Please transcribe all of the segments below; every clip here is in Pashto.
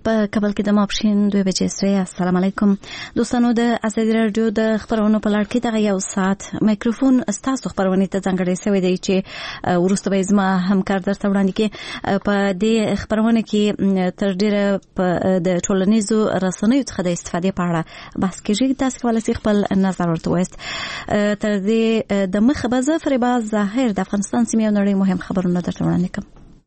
په کابل کې د ماپښین 2 بجې سوی. السلام علیکم دوستانو. د ازادي رادیو د خبرونو په لړ کې دغه یو ساعت مایکروفون ستاسو خبرونه ته ځانګړی شوی دی چې وروسته به زما همکار درته وړاندې کې په دې خبرونه کې تر ډیره د ټولنیزو رسنیو څخه د استفادې په اړه بحث کېږي. تاسو کولای شئ خپل نظر ورته وایست. تر دې د مخه به زه فریبا ظاهر د افغانستان سیمې او نړۍ مهم خبرونه درته وړاندې کوم.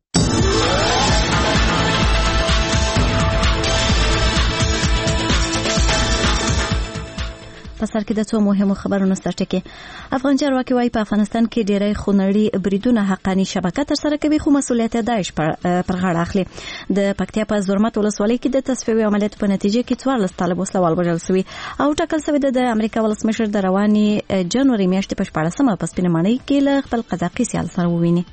په سر کې د څو مهمو خبرونو سرټکی. افغان چارواکي وايي په افغانستان کې ډېری خونړي بریدونه حقاني شبکه تر سره کوي، خو مسؤلیت داعش پر غاړه اخلي. د پکتیا په زرمت ولسوالۍ کې د تصفیوي عملیاتو په نتیجه کې 14 طالب وسلوال وژل شوي او ټاکل شوی د امریکا ولسمشر د رواني جنوري میاشتې په 14مه په سپینه ماڼۍ کې له خپل قزاقي سیال سره وویني.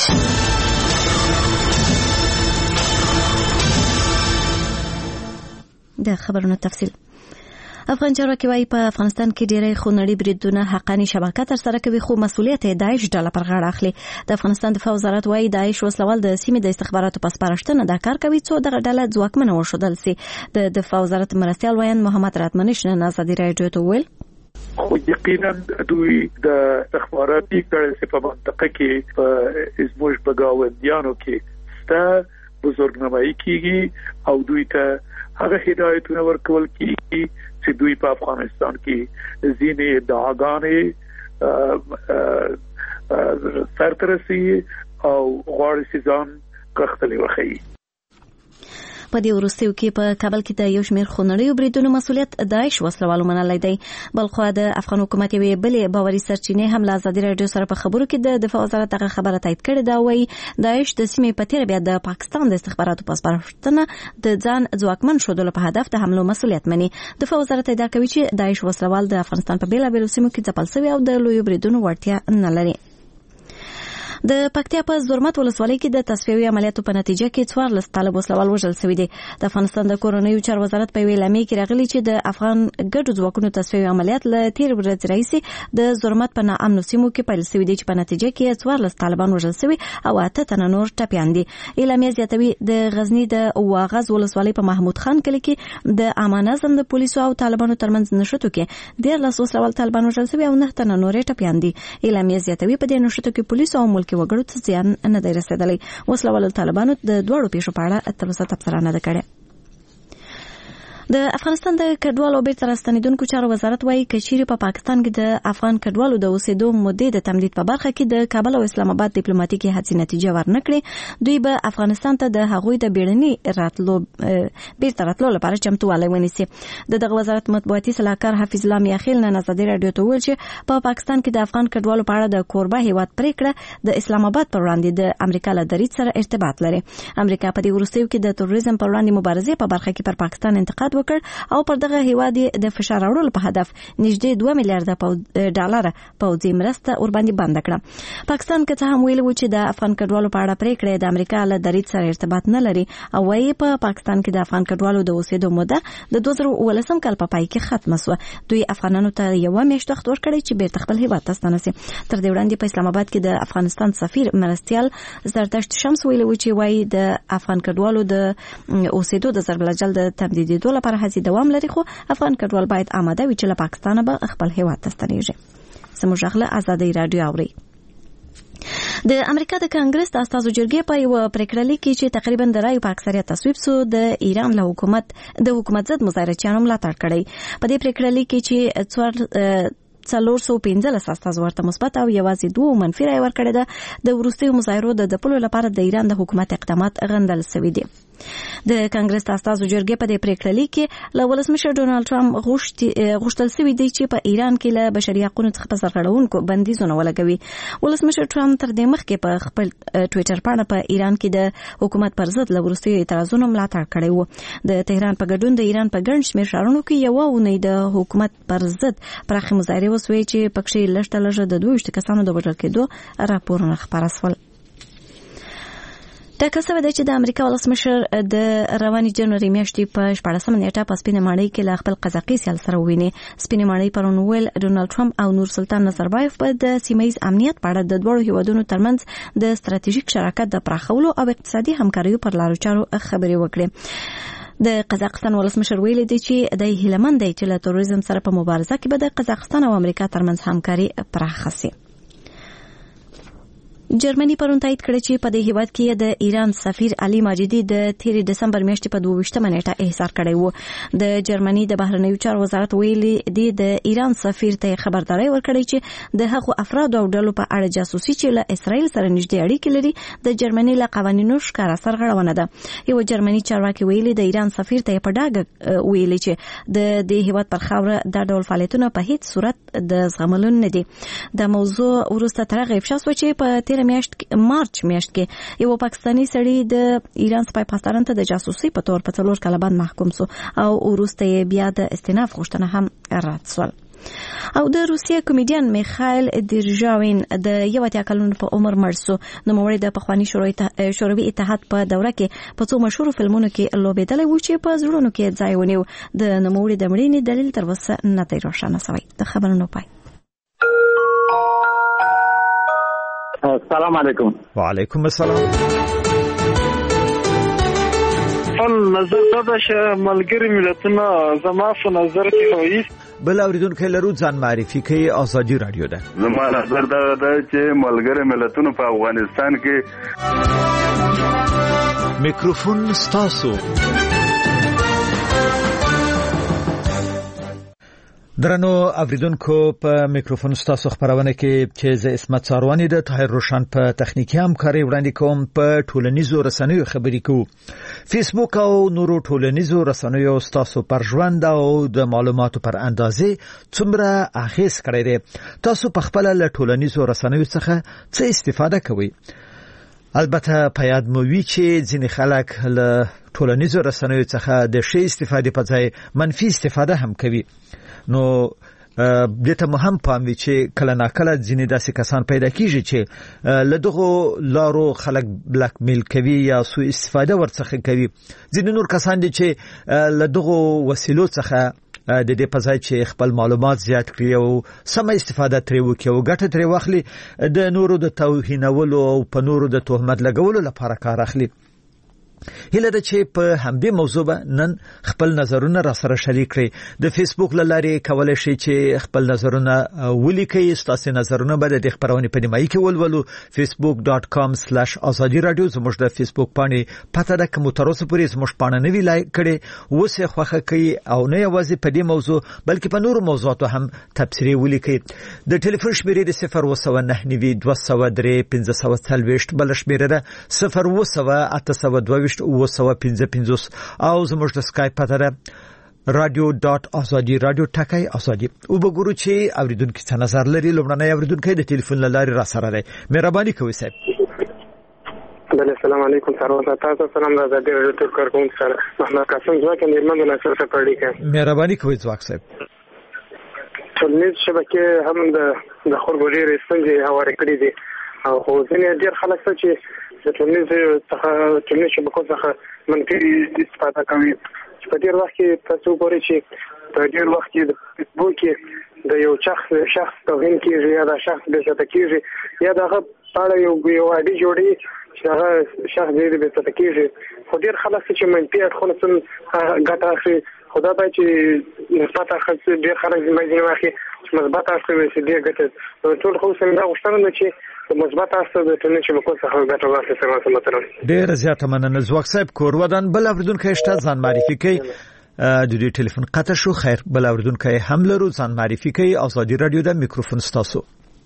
د خبرونو تفصیل. افغان چارواکي وايي په افغانستان کې ډېری خونړي بریدونه حقاني شبکه تر سره کوي، خو مسؤلیت داعش ډله پر غاړه اخلي. د افغانستان دفاع وزارت وايي داعش وسلوال د سیمې د استخباراتو په سپارښتنه دا کار کوي څو دغه ډله ځواکمنه وښودل سي. د دفاع وزارت مرستیال وایي محمد راتمنش نن ازادي رادیو ته ویل خو یقینا دوی د استخباراتي کړه په منطقه کې په ازموج بغاوندیانو کې ستا بزرګنمایي کیږي او دوی ته هغه هدایتونه ورکول کیږي چې دوی په افغانستان کې ځینې ادعاګانې سرترسي او غواړي چې ځان کښتلې وخی. په دې وروستیو کې په کابل کې د یو شمېر خونړیو بریدونو مسؤلیت داعش وسلوالو منلی دی. بلخو د افغان حکومت یوې بلې باوري سرچینې هم له ازادي رادیو سره په خبرو کې د دفاع وزارت هغه خبره تایید کړې ده. وایي داعش د سیمې په تېره بیا د پاکستان د استخباراتو په سپارښتنه د ځان ځواکمن ښودلو په هدف د حملو مسؤلیت مني. دفاع وزارت ادعا کوي چې داعش وسلوال د افغانستان په بېلابېلو سیمو کې ځپل شوي او د لویو بریدونو وړتیا نه لري. د پکتیا په زرمت ولسوالۍ کې د تصفیوي عملیاتو په نتیجه کې 14 طالب وسلوال وژل شوي دي. د افغانستان د کورنیو چارو وزارت په اعلامیه کې راغلي چې د افغان ګډو ځواکونو تصفیوي عملیات له تیر ورځې راهیسې د زرمت په ناامنو سیمو کې پیل شوي دي چې په نتیجه کې 14 طالبان وژل شوي او 8 تنه نور ټپیان دي. اعلامیه زیاتوي د غزنی د واغز ولسوالۍ په محمود خان کلی کې د امان نظم د پولیسو او طالبانو ترمنځ نښتو کې 13 وسلوال طالبان وژل شوي او 9 تنه نور ټپیان دي. اعلامیه زیاتوي په دې نښتو کې پولیسو او ملکي وګړو ته زیان نه دی رسیدلی. وسلوال طالبانو د دوړو پیښو په اړه تر اوسه تبصره نه ده کړې. د افغانستان د کډوالو بیرته راستنیدونکو چارو وزارت وايي کچيري په پاکستان کې د افغان کډوالو د اوسېدو مودې د تمدید په برخه کې د کابل او اسلام آباد ډیپلوماټیکي هڅې نتیجه ورنکړي. دوی به افغانستان ته د هغوی د بیړني بیرته راتلو لپاره چمتووالی ونیسي. دغه وزارت مطبوعاتي صلاحکار حفیظ الله میاخیل نن ازادي رادیو ته ویل چې په پاکستان کې د افغان کډوالو په اړه د کوربه هیواد پریکړه د اسلام آباد پر وړاندې د امریکا له دریځ سره ارتباط لري. امریکا په دې وروستیو کې د تروریزم پر وړاندې مبارزې په برخه کې پر پاکستان انتقاد وکړ او پر دغه هیواد د فشار راوړلو په هدف نږدې 2 میلیارډ ډالر پوځي مرسته ورباندې بند کړه. پاکستان که څه هم ویلي و چې د افغان کډوالو په اړه پریکړه د امریکا له دریځ سره ارتباط نه لري او وايي په پاکستان کې د افغان کډوالو د اوسېدو موده د 2019 کال په پای کې ختمه شوه. دوی افغانانو ته یو میاشت وخت ورکړی چې بیرته خپل هیواد ته ستانه شي. تر دې وړاندې په اسلام آباد کې د افغانستان سفیر مرستیال زردشت شمس ویلي و چې وايي د افغان کډوالو د اوسېدو د ضرب الجل د تمدیدولو لپاره هڅې دوام لري، خو افغان کډوال باید آماده وي چې له پاکستانه به خپل هیواد ته ستنیږي. زموږ غږ ازادي رادیو اوري. د امریکا د کانګرس د استازو جرګې په یو پریکړه لیکي چې تقریبا د رایو په اکثریت تصویب سو د ایران له حکومت ضد مظاهرچیانو ملاتړ کړی. په دې پریکړه لیکي چې 415 استازو ورته مثبت او یوازې 2 منفي رای ورکړي ده. د وروستیو مظاهرو د دپلو لپاره د ایران د حکومت اقدامات غندل شوي دي. د کانګرس استازو جرګې په دې پریکړه لیکي له ولسمشر ډونالد ټرمپ غوښتل شوی دی چې په ایران کې له بشري حقوقو څخه په سرغړونکو بندیزونه ولګوي. ولسمشر ټرمپ تر دې مخکې په خپل ټویټر باندې په ایران کې د حکومت پر ضد له وروستیو اعتراضونو ملاتړ کړی و. د تهران په ګډون د ایران په ګڼ شمېر ښارونو کې یو اونۍ د حکومت پر ضد پراخه مظاهرې وسوې چې پکې لږه د 22 کسانو د وژل کېدو راپورونه خپاره شول. ټاکل شوی دی چې د امریکا ولسمشر د رواني جنوري میاشتې په 14مه نیټه په سپینه ماڼۍ کې له خپل قزاقي سیال سره وویني. سپینه ماڼۍ پرون ویل ډونالد ټرمپ او نور سلطان نظربایف په د سیمه‌ییز امنیت په اړه د دوه هیوادونو ترمنځ د ستراتیژیک شراکت د پراخولو او اقتصادي همکاریو پر لارو چارو خبرې وکړې. د قزاقستان ولسمشر ویلي دی چې د هیلمن دی چې له تروریزم سره په مبارزه کې به د قزاقستان او امریکا ترمنځ همکاري پراخه شي. جرمني پرون تایید کړی چې په دې هیواد کې د ایران سفیر علي ماجدي د 13 دسمبر میاشتې په 22مه نیټه احضار کړی وو. د جرمني د بهرنیو چارو وزارت ویلي دی د ایران سفیر ته خبرداري ورکړی چې د هغو افراد او ډلو په اړه جاسوسي چې له اسرائیل سره نږدې اړیکې لري د جرمني له قوانینو ښکاره سرغړونه ده. یو جرمني چارواکي ویلي د ایران سفیر ته په ډاګه ویلي چې د دې هیواد پر خاوره د ډول فعالیتونو په هیڅ صورت د زغملو نه دي. د موضوع ورسته تر هغه افشا شو چې په مارچ میاشت کې یو پاکستانی سړی د ایران سپای پاسداران ته د جاسوسي په تور په 4 کاله بعد محکوم شو او وروسته بیا د استئناف غوښتنه هم رد شول. او د روسیې کمیډین میخائیل دیرژاوین د 11 کلونو په عمر مړ شو. نو موږ د پخوانی شوروي اتحاد په دوره کې په څو مشهور فلمونو کې لوبېدلی و چې په زړونو کې ځای ونیو. د نوموړي د مړینې دلیل تر اوسه نه دی روښانه شوی. د خبرونو پای. السلام علیکم. وعلیکم السلام. نظر دا چې ملګری ملتونه زما په نظر کې وایي بل اوریدونکو لرو ځان معرفي کوي. آزادي رادیو ده. زما نظر دا چې ملګری ملتونه په افغانستان کې میکروفون ستاسو. درنو اوریدونکو په میکروفون ستاسو خبرونه کې چې ز اسمت ساروانی د طاهر روشن په تخنیکی همکاري وړاندې کوم. په ټولنیزو رسنیو خبرې کوو. فیسبوک او نورو ټولنیزو رسنیو ستاسو پر ژوند او د معلوماتو پر اندازې څومره اغیز کړی دی. تاسو په خپل له ټولنیزو رسنیو څخه څه استفاده کوئ؟ البته په یاد مو وی چې ځینې خلک له ټولنیزو رسنیو څخه د شی استفاده په ځای منفي استفاده هم کوي. نو دته مهم پام وی چې کله ناکله ځینې داسې کسان پیدا کیږي چې له دغه لارو خلک بلاک میل کوي یا سو استفاده ورڅخه کوي. ځینې نور کسان دي چې له دغه وسیلو څخه د دې په ځای چې خپل معلومات زیات کړي او سم استفاده ترې وکړي او ګټه ترې واخلي د نورو د توهینولو او په نورو د تهمت لګولو لپاره کار اخلي. هله د چې په همدې موضوع نن خپل نظرونه را سره شریک کړئ. د فیسبوک لارې کولای شئ چې خپل نظرونه ولیکئ. ستاسو نظرونه به د خبرونه په نیمایي کې ولولو. facebook.com/azadi radio زموږ د فیسبوک باندې پته ده کوم تر اوسه پورې زموږ باندې نوی لایک کړئ. اوسه خوخه کوي او نه یوازې په دې موضوع بلکې په نورو موضوعاتو هم تبصرې ولیکئ. د ټلیفون شمیرې د 02992231540 بل شمیره ده 02822 255 او زموږ د اسکایپ پته ده radio.azadi radio ټکای ازادي. او وګورو چې اوریدونکو څه نظر لري. لومړنی اوریدونکو د ټلیفون لارې را سره دی. مهرباني کوئ صاحب. السلام علیکم. تاسو سلام د ازادي رادیو تر کارکون سره محمد قاسم ځواک نیرمن د نصر څخه پړی کړ. مهرباني کوئ ځواک صاحب. ټولنیز شبکې هم د خورګولې رسنجې هوارې کړې دي او خو ځینې ډېر خلک چې د ټولنیز شبکو څخه منفي استفاده کوي. په ډېر وخت کې تاسو ګورئ چې په ډېر وخت کې د فیسبوک کې د یو شخص توهین کېږي یا د شخص بېعزته کېږي یا دغه په اړه یو اډي جوړي چې هغه شخص دې بېعزته کېږي. خو ډېر خلک چې منفي اړخونه ګټه اخلي. خو دا باید چې مثبت اړخ ډېر خلک ځینې واخلي چې مثبت اړخ یې ډېر ګټه. ټول خو څنګه غوښتنه ده چې مثبت اړخ د ټولنې شبکو څخه ګټه واخلي. مثلا ډېر زیاته مننه ځواک صاحب. کور ودان بل اوریدونکو شته ځان معرفي کوي. د دې ټلیفون قطع شو. خیر بل اوریدونکو هم لرو ځان معرفي کوي. آزادي رادیو د میکروفون ستاسو.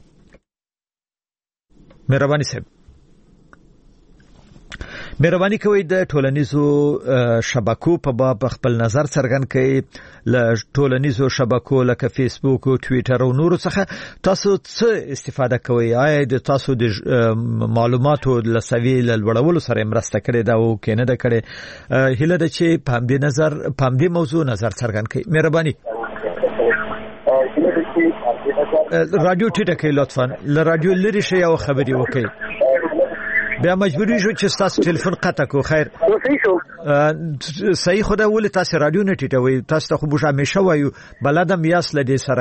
مهرباني صاحب. مهرباني کوئ د ټولنیزو شبکو په باب خپل نظر څرګند کړئ. له ټولنیزو شبکو لکه فیسبوک او ټوئیټر او نورو څخه تاسو څه استفاده کوئ؟ آیا د تاسو د معلوماتو له سوي لوړولو سره مرسته کړې ده او کنه ده کړې؟ هله د چې په همدې موضوع نظر څرګند کړئ. مهرباني. رادیو ټیټه کړئ لطفا. له رادیو لري شي او خبري وکړئ. بیا مجبوری شو چې تاسو ټلیفون قطع کو. خیر صحیح خدا ولې تاسو رادیو نه ټیټوي؟ تاسو ته خو به همیشه وایو بلدم یاس لدې سره.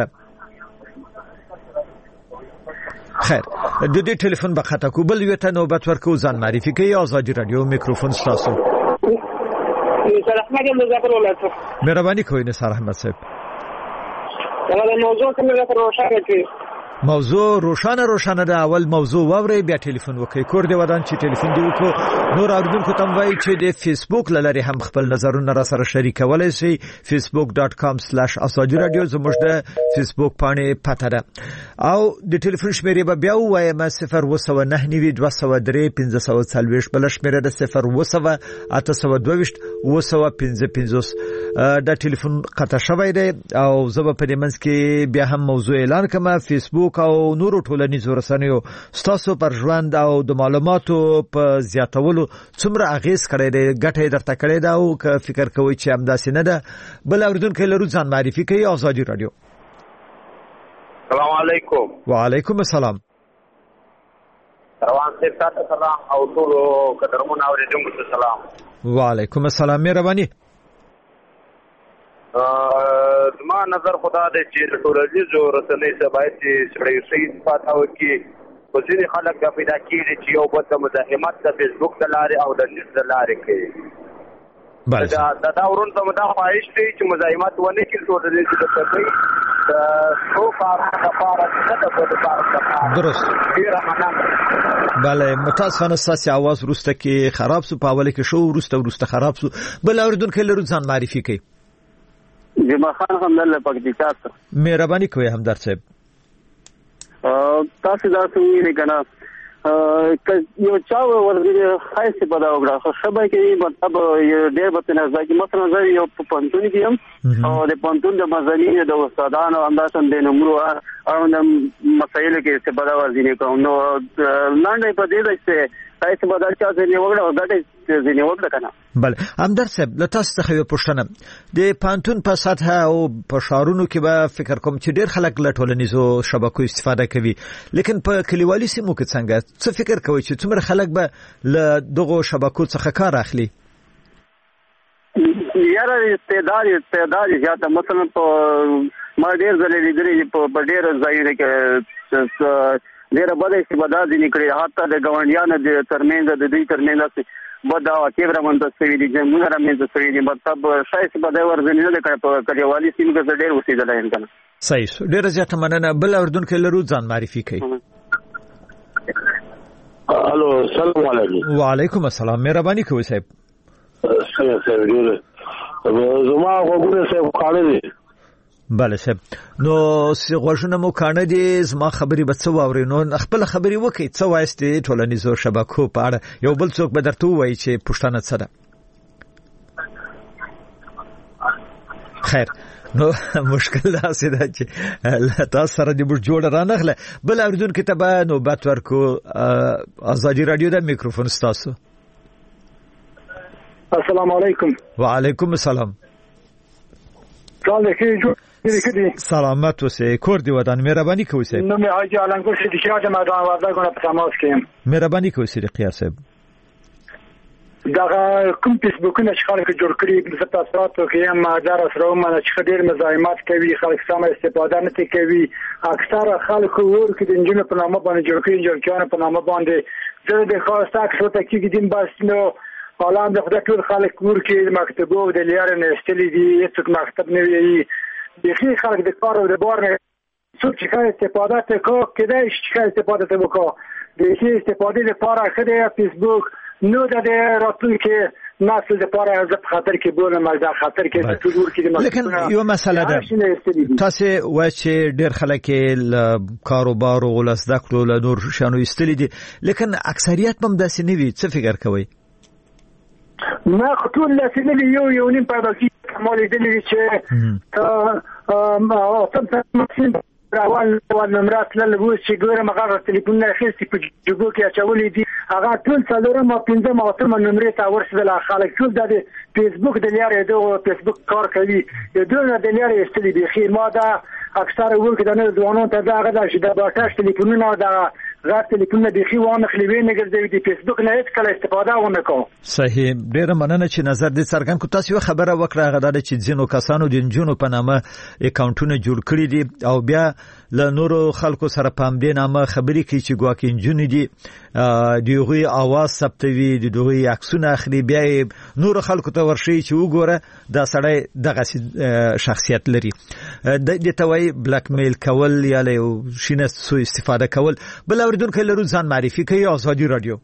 خیر د دې ټلیفون به قطع کو. بل یو ته نوبت ورکو ځان معرفي کوي. آزادي رادیو میکروفون تاسو. نثار احمد مظفر ولایت. مهرباني کوئ نثار احمد صاحب. دا موضوع کومه لپاره روښانه کړئ. موضوع روښانه ده. اول موضوع واوري بیا ټلیفون وکړئ. کور دی ودان چې ټلیفون دی وکړو. نور اوریدونکو ته وایي چې د فیسبوک لاري هم خپل نظرونه را سره شریکولای شي. facebook.com/asaji radio زموږ د فیسبوک باندې پته ده. او د ټلیفون شمیرې به بیا وایم 02992031540 بل شمیره ده 0808225 دا ټلیفون قطع شوی دی او زه په دې منځ کې بیا هم موضوع اعلان کوم. فیسبوک او نورو ټولنیزو رسنیو ستاسو پر ژوند او د معلوماتو په زیاتولو څومره اغیز کړی دی، ګټه درته کړی دا او که فکر کوئ چې همداسې نه ده. بل اوریدونکو لرو ځان معرفي کوي. آزادي رادیو. السلام علیکم. وعلیکم السلام. روان صاحب تاسو سلام او ټول قدرمن اوریدونکو ته سلام. وعلیکم السلام. مهرباني. زما نظر خدا دې چې ټولنیزو رسنۍ څخه باید چې سړی صحیح استفاده وکړي. خو ځینې خلک دا پیدا کېږي چې یو بل ته مزاحمت د فیسبوک د لارې او د نیوز د لارې کوي. دا ورون ته دا خواهش دی چې مزاحمت ونه کړي. ټولنیزو رسنۍ د څو کارونو لپاره نه د بل لپاره. درست. بله متاسفانه ستاسو आवाज وروسته کې خراب سو. په اوله کې شو وروسته خراب سو. بل اوریدونکو لرو ځان معرفي کوي. جمعه خان همدلله پکتیکا ته. مهرباني کوئ همدرد صاحب. تاسو دا څه ویلي کنه یو چا ورته خاصه پدا وګړه خو شبای کې مطلب ډېر به نه ځکه مثلا زه یو پونتون کې هم او د پونتون د مزنی د استادانو انداسن د نمبر او د مسایل کې څه پدا ورځي کوم نو لاندې په دې چې خاصه پدا چا ځنی وګړه او غټه ځنی وګړه کنه. بله همدرد صاحب له تاسو څخه یو پوښتنه. د پانتون په سطح او په شهرونو کې به فکر کوم چې ډېر خلک له ټولنیزو شبکو استفاده کوي، لیکن په کلیوالي سیمو کې څنګه څه فکر کوي چې څومره خلک به له دغه شبکو څخه کار اخلي؟ یاره استعداد زیاته مثلا په ما ډېر ځلې لیدلې په ډېر ځایونو کې ډېر بده استفاده ځینې کړې. حتی د ګاونډیانو د ترمنځ د دوی ترمنځ بدا واقع رامنځته شوي دي، جنګونه رامنځته شوي دي. مطلب شایسته بده ورځنی نه کړ په کلیوالي سیمو کې ډېر اوسېدلی یم کنه. صحیح. ډېر زیاته مننه. بل اوریدونکو لرو ځان معرفي کوي. الو السلام علیکم. وعلیکم السلام. مهرباني کوئ صاحب. زما غوږونه صاحب کاڼه دي. بله صاحب. نو غوږونه مو کاڼه دي، زما خبرې به څه واوري. نو خپل خبرې وکړئ. څه وایست ټولنیزو شبکو په اړه؟ یو بل څوک به درته ووایي چې پوښتنه څه ده. خیر نو مشکل داسې ده چې تاسو سره د موږ جوړ رانغله. بل اوریدونکو ته به نوبت ورکو. آزادي رادیو د میکروفون ستاسو. السلام علیکم. وعلیکم السلام. سلامت اوسئ. کور دی ودان. مهرباني کوئ صاحب. نو مې حاجی علنګور صدیقیه د میدان وردګونه په تماس کې یم. مهرباني کوئ صدیقیه صاحب. دا کوم فیسبوکونه چې خلک جوړ کړي د تاسو کې هم مادر سره مانه چې ډېر مزاحمت کوي، خلک سم استفاده نه کوي. اکثره خلک ور کې د انجن په نامه باندې جوړ کړي، جوړکیان په نامه باندې زه د خاصه اکثر ته کې دین بس نو حالا د خدای ټول خلک ور کې مکتبو د لیار نه استلې دي، هیڅ مکتب نه وي. بخي خلک د کار او د بار نه څو چې استفاده کوي کله چې استفاده وکړي د هیڅ استفاده لپاره خدای فیسبوک نو د راتلونکي نسل لپاره از خطر کې بولم از خطر کې ټول کې. لیکن یو مسله ده تاسو وایي چې ډېر خلک کاروبار او لاسد کړو له نور شانو استلې دي، لیکن اکثریت هم داسې نه وي. څه فکر کوي؟ ما خطول لاسنه یو نیم پیدا کی کمال دلی چې تم راوال نمرات لږ چې ګوره مغه ټلیفون نه خېستي په جوګو کې اچولې دي. هغه ټول څلورم او پنځم او اتم نمرې ته ورسېدل. خلک ټول د فیسبوک د لارې د فیسبوک کار کوي، د دوی د لارې استلې دي. خیر ما دا اکثر ورکه د نه ځوانانو ته دا غدا چې د باټاش ټلیفونونه دا غا ټلیفون به خي وانه خلوي نه ګرځي د فیسبوک نه هیڅ کله استفاده ونه کوم. صحیح، ډیره مننه چې نظر دې څرګند کو. تاسو خبره وکړه غدا چې ځینو کسانو د جنونو په نامه اکاونټونه جوړ کړی دي او بیا له نورو خلکو سره پام دې نامه خبرې کوي چې ګواکې جنونی دي دوی आवाज ثبتوي، دوی عکسونه اخلي، بیا نور خلکو ته ورشي چې وګوره دا سړی دغه شخصیت لري. د توای بلاک میل کول یا له شینه سو استفاده کول. بل اوریدونکو لرو ځان معرفي کوي. آزادي رادیو.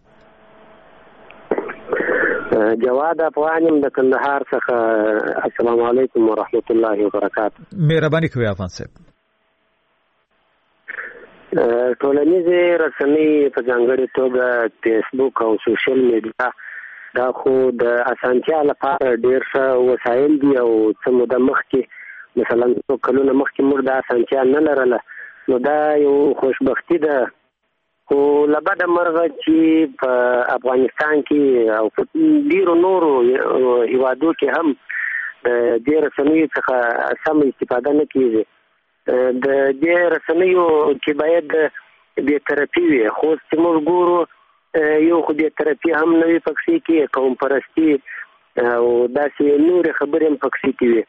جواد افغانم د کندهار څخه. السلام علیکم ورحمت الله وبرکاته. مهرباني کوي افغان صاحب. ټولنیزې رسنۍ په ځانګړې توګه فیسبوک او سوشل میډیا دا خو د اسانتیا لپاره ډېر ښه وسایل دي او څه موده مخکې مثلا کلونه مخکې موږ دا اسانتیا نه لرله، نو دا یو خوشبختي ده. خو له بده مرغه چې په افغانستان کې او په ډېرو نورو هیوادو کې هم د دې رسنیو څخه سم استفاده نه کېږي. د دې رسنیو کې باید بې طرفي وي، خو چې موږ ګورو یو خو بې طرفي هم نه وي پکې کې، قوم پرستي او داسې نورې خبرې هم پکې کې وي.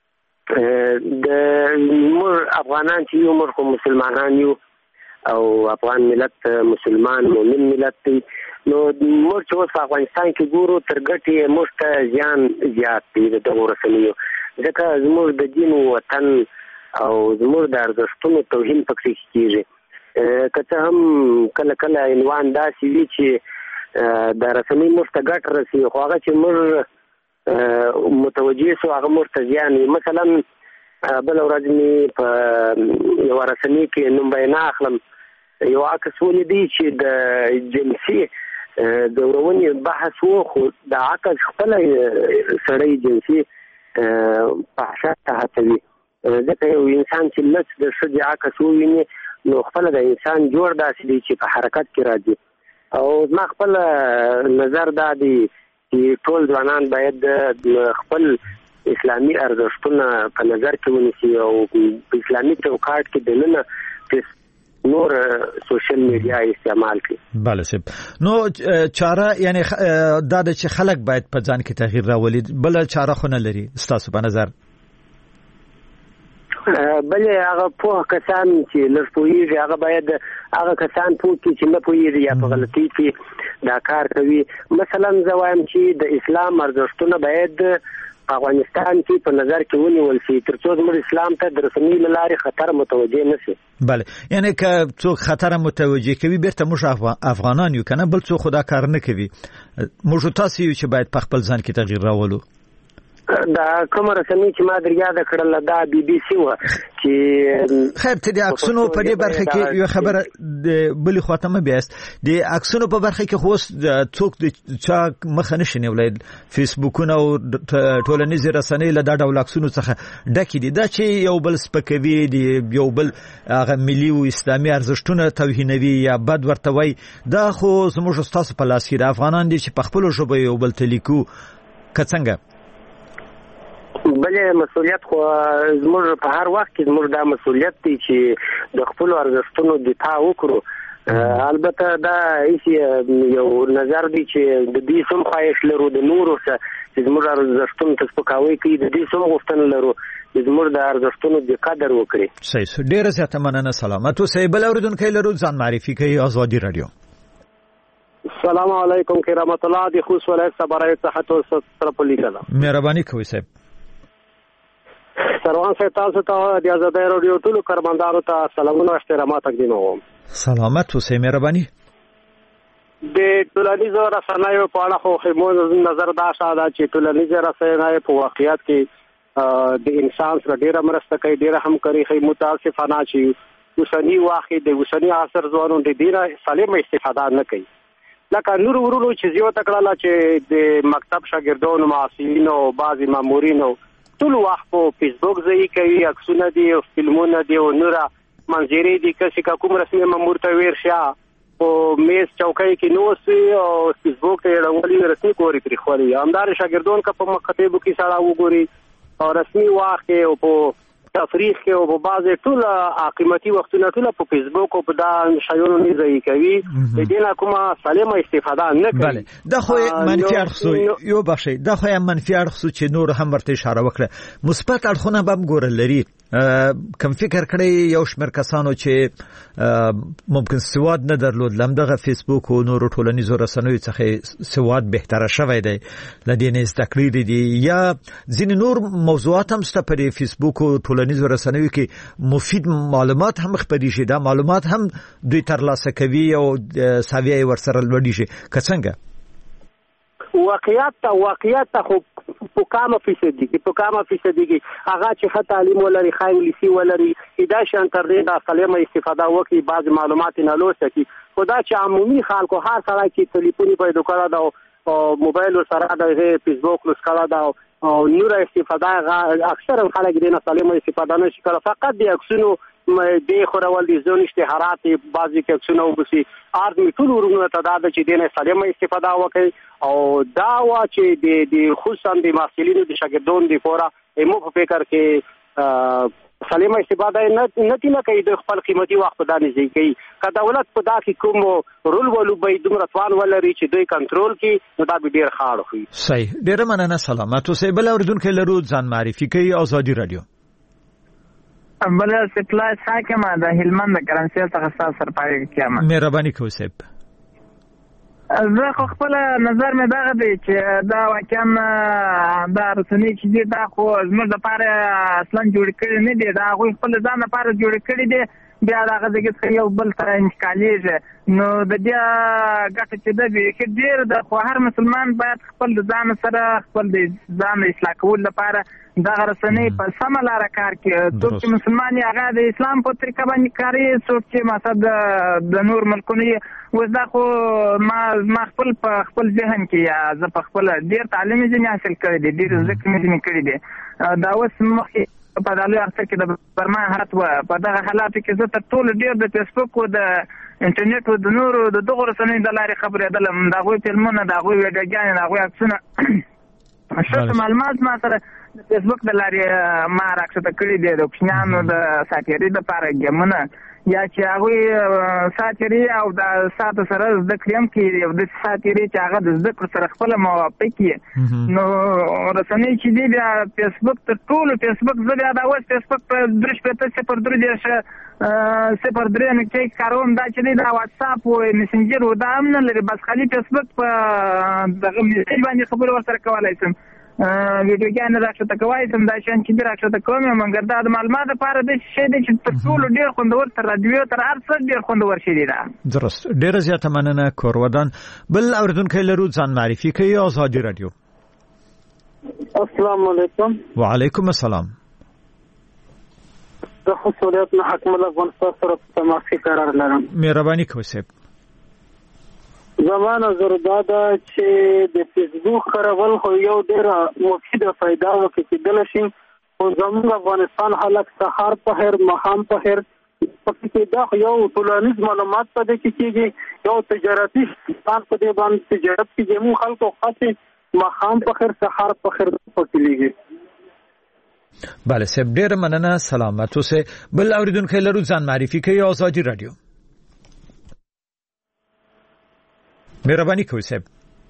د موږ افغانان چې یو موږ خو مسلمانان یو او افغان ملت مسلمان مؤمن ملت دی، نو موږ چې اوس په افغانستان کې ګورو تر ګټې موږ ته زیان زیات دی د دغو رسنیو، ځکه زموږ د دین وطن او زموږ د ارزښتونو توهین پکې کېږي. که څه هم کله کله عنوان داسې وي چې د رسنۍ موږ ته ګټه رسوي، خو هغه چې موږ متوجه سو هغه موږ ته زیان وي. مثلا بله ورځ مې په یوه رسنۍ کې نوم بیان اخلم، یو عکس ولیدی چې د جنسي د ورونې بحث و، خو د عکس خپله سړی جنسي فحشه ته هڅوي. ځکه یو انسان چې لڅ د ښځې عکس وویني نو خپله د انسان جوړ داسې دی چې په حرکت کې راځي. او زما خپل نظر دا دی چې ټول ځوانان باید خپل اسلامي ارزښتونه په نظر کې ونیسي او په اسلامي چوکاټ کې دننه نور سوشل میډیا استعمال کړي. بله صاحب، نو چاره یعنی دا د چې خلک باید په ځان کې تغییر راولي، بل چاره خو نه لري ستاسو په نظر؟ بلې هغه پوه کسان چې لږ پوهېږي هغه باید هغه کسان پوه کړي چې نه پوهېږي یا په غلطۍ کې دا کار کوي. مثلا زه وایم چې د اسلام ارزښتونه باید په افغانستان کې په نظر کې ونیول شي تر څو زموږ اسلام ته د رسنۍ له لارې خطر متوجه نه شي. بله، یعنی که څوک خطر متوجه کوي بیرته موږ افغانان یو که نه، بل څوک خو دا کار نه کوي. موږ تاسو یو چې باید په خپل ځان کې تغییر راولو. دا کومه رسنۍ چې ما در یاده کړله دا بي بي سي وه چې خیر ته د عکسونو په دې برخه کې یو خبره د بلې خواته مه بیاست. د عکسونو په برخه کې خو اوس څوک د چا مخه نشي نیولی. فیسبوکونه او ټولنیزې رسنۍ له دا ډول عکسونو څخه ډکې دي. دا چې یو بل سپکوي، د یو بل هغه ملي او اسلامي ارزښتونه توهینوي یا بد ورته وایي، دا خو زموږ ستاسو په لاس کې د افغانان دي چې په خپلو ژبو یو بل ته لیکو. که څنګه؟ بلې مسؤلیت خو زموږ په هر وخت کې زموږ دا مسؤلیت دی چې د خپلو ارزښتونو دفاع وکړو. البته دا یو نظر دی چې د دې سم خواهش لرو د نورو څخه چې زموږ ارزښتونو ته سپکاوی کوي، د دې سم غوښتنه لرو چې زموږ د ارزښتونو د قدر وکړي. صحیح، ډېره زیاته مننه. سلامت اوسئ. بل اورېدونکی لرو ځان معرفي کوي. آزادي رادیو. السلام علیکم کرامت الله دی خوش ولایت برای صحت او سرپلی کلا. مهرباني کوئ صاحب. سروان صاحب تاسو ته د آزادۍ رادیو ټولو کارمندانو ته سلامونه او احترامات تقدیموم. سلامت اوسئ. مهرباني. د ټولنیزو رسنیو په اړه خو خمو نظر دا شاده چې ټولنیزې رسنۍ په واقعیت کې د انسان سره ډیره مرسته کوي، ډیره همکاري کوي. متاسفانه چې اوسنی وخت د اوسنی عصر ځوانان د ډیره سالمه استفاده نه کوي. لکه نور ورونو چې زیو تکړه چې د مکتب شاګردانو، معاصرینو، بعضی مامورینو ټول وخت په فیسبوک ځای کوي، عکسونه دي او فلمونه دي او نوره منظرې دي. کسي کوم رسمي مامور ته ورشا او میز چوکۍ کې نوسي او فیسبوک ته راولي رسمي کوري پرې خوري. همدار شاګردون کا په مکتبو کې سړا وګوري او رسمي واخه او په تفریح کې او په بعض ټول قیمتي وختونه ټول په فیسبوک او په دا شایونو نه ځای کوي د دې نه کومه سالمه استفاده نه کوي. بله دا خو منفي اړخ یو بخشي دا خو منفي اړخ چې نور هم ورته اشاره وکړه مثبت اړخونه به ګورل لري کوم فکر کړی یو شمېر کسانو چې ممکن سواد نه درلود لمدغه فیسبوک او نور ټولنیزو رسنیو څخه سواد بهتره شوی دی لدې نه استقرار دي یا ځین نور موضوعات هم ست په فیسبوک او ټولنیزو رسنیو کې مفید معلومات هم خپرې شي دا معلومات هم دوی ترلاسه کوي او ساویه ورسره لوړي شي کڅنګه واقعیت خو په کومه فیصدي کې هغه چې خط تعلیم ولري خای انګلیسي ولري دا شان تر دې د سالمه استفاده وکړي بعض معلومات نه لوسته کی خدا چې عمومي خلکو هر سړی چې ټلیفون پیدا کړه دا او موبایل سره د فیسبوک لوس کړه دا او نور استفاده اکثر خلک دې نه سالمه استفاده نشي کړه فقط د اکسونو د خورول دي زون اشتهارات بعضی کې اکسونو وبسي ارمي ټول ورونو ته دا چې دې نه سالمه استفاده وکړي او دا وا چې د خصوصا د محصلینو د شاګردانو د فورا مو په فکر کې سالمه استفاده نه کوي د خپل قیمتي وخت په دانه ځای کوي که دولت په دا کې کوم رول ولو به دومره توان ولري چې دوی کنټرول کوي نو دا به ډیر ښه وي. صحیح ډیر مننه سلامات اوسئ. بل اوریدونکو لرو ځان معرفي کوي آزادي رادیو. بل سپلای حاکم د هلمند کرنسي څخه تاسو سره پای کیما مهرباني کوئ صاحب. زه خو خپل نظر مې دغه دی چې دا واقعا دا رسنۍ چې دي دا خو زموږ لپاره اصلا جوړ کړي نه دي دا خو خپل ځان لپاره جوړ کړي دي بیا دغه ځکه یو بل ته انتقالېږي نو د دې ګټه چې ده به ډېر د خو هر مسلمان باید خپل ځان سره خپل د ځان اصلاح کولو لپاره دغه رسنۍ په سمه لاره کار کوي څوک چې مسلمان هغه د اسلام په طریقه باندې کاري څوک چې مقصد د نور ملکونو اوس دا خو ما خپل په خپل ذهن کې زه په خپل ډېر تعلیم ځینې حاصل کړی دی ډېر زده کړې مې کړي دي دا اوس مخکې په دالو اخر کې د برما حالت و په دغه حالاتو کې زه تر ټولو ډېر د فیسبوک او د انټرنیټ او د نورو د دغو رسنیو د لارې خبرېدلم د هغوی فلمونه د هغوی ویډیوګانې د هغوی عکسونه شته معلومات ما سره د فیسبوک د لارې ما راکښته کړي دي د کوچنیانو د ساتیري دپاره ګیمونه یا چې هغوی ساتیري او د ساتو سره زده کړې هم کوي یو داسې ساتیري چې هغه د زده کړو سره خپله موافق وي نو رسنۍ چې دي بیا فیسبوک تر ټولو فیسبوک زه بیا دا اوس فیسبوک په 03.03 نقطې کاروم دا چې دی دا واتساپ او مسنجر او دا هم نه لري بس خالي فیسبوک په دغه میسیج باندې خبرې ورسره کولی شم ویډیوګانې راکښته کولی شم دا شیان چې دي راکښته کوم یم مګر دا د معلومات لپاره داسې شی دی چې تر ټولو ډېر خوندور تر راډیو تر هر څه ډېر خوندور شی دی دا درست ډېره زیاته مننه کورودان. بل اورېدونکی لرو ځان معرفي کوي آزادي رادیو. السلام علیکم. وعلیکم السلام. زه خو سوریت نه حکم الله افغانستان سره په تماسي قرار لرم. مهرباني کوئ صاحب. زما نظر دا ده چې د فیسبوک کارول خو یو ډېره مفیده فایده وکړدلی شي خو زموږ افغانستان خلک سهار په خیر ماښام په خیر پکې کې دا یو ټولنیز معلومات په دې کې کېږي یو تجارتي ستان په دې باندې تجارت کې زموږ خلکو خاصې ماښام په خیر سهار په خیر پکې لیږي. بله صاحب ډېره مننه سلامت اوسئ. بل اورېدونکی لرو ځان معرفي کوي آزادي رادیو. مهرباني کوئ صاحب.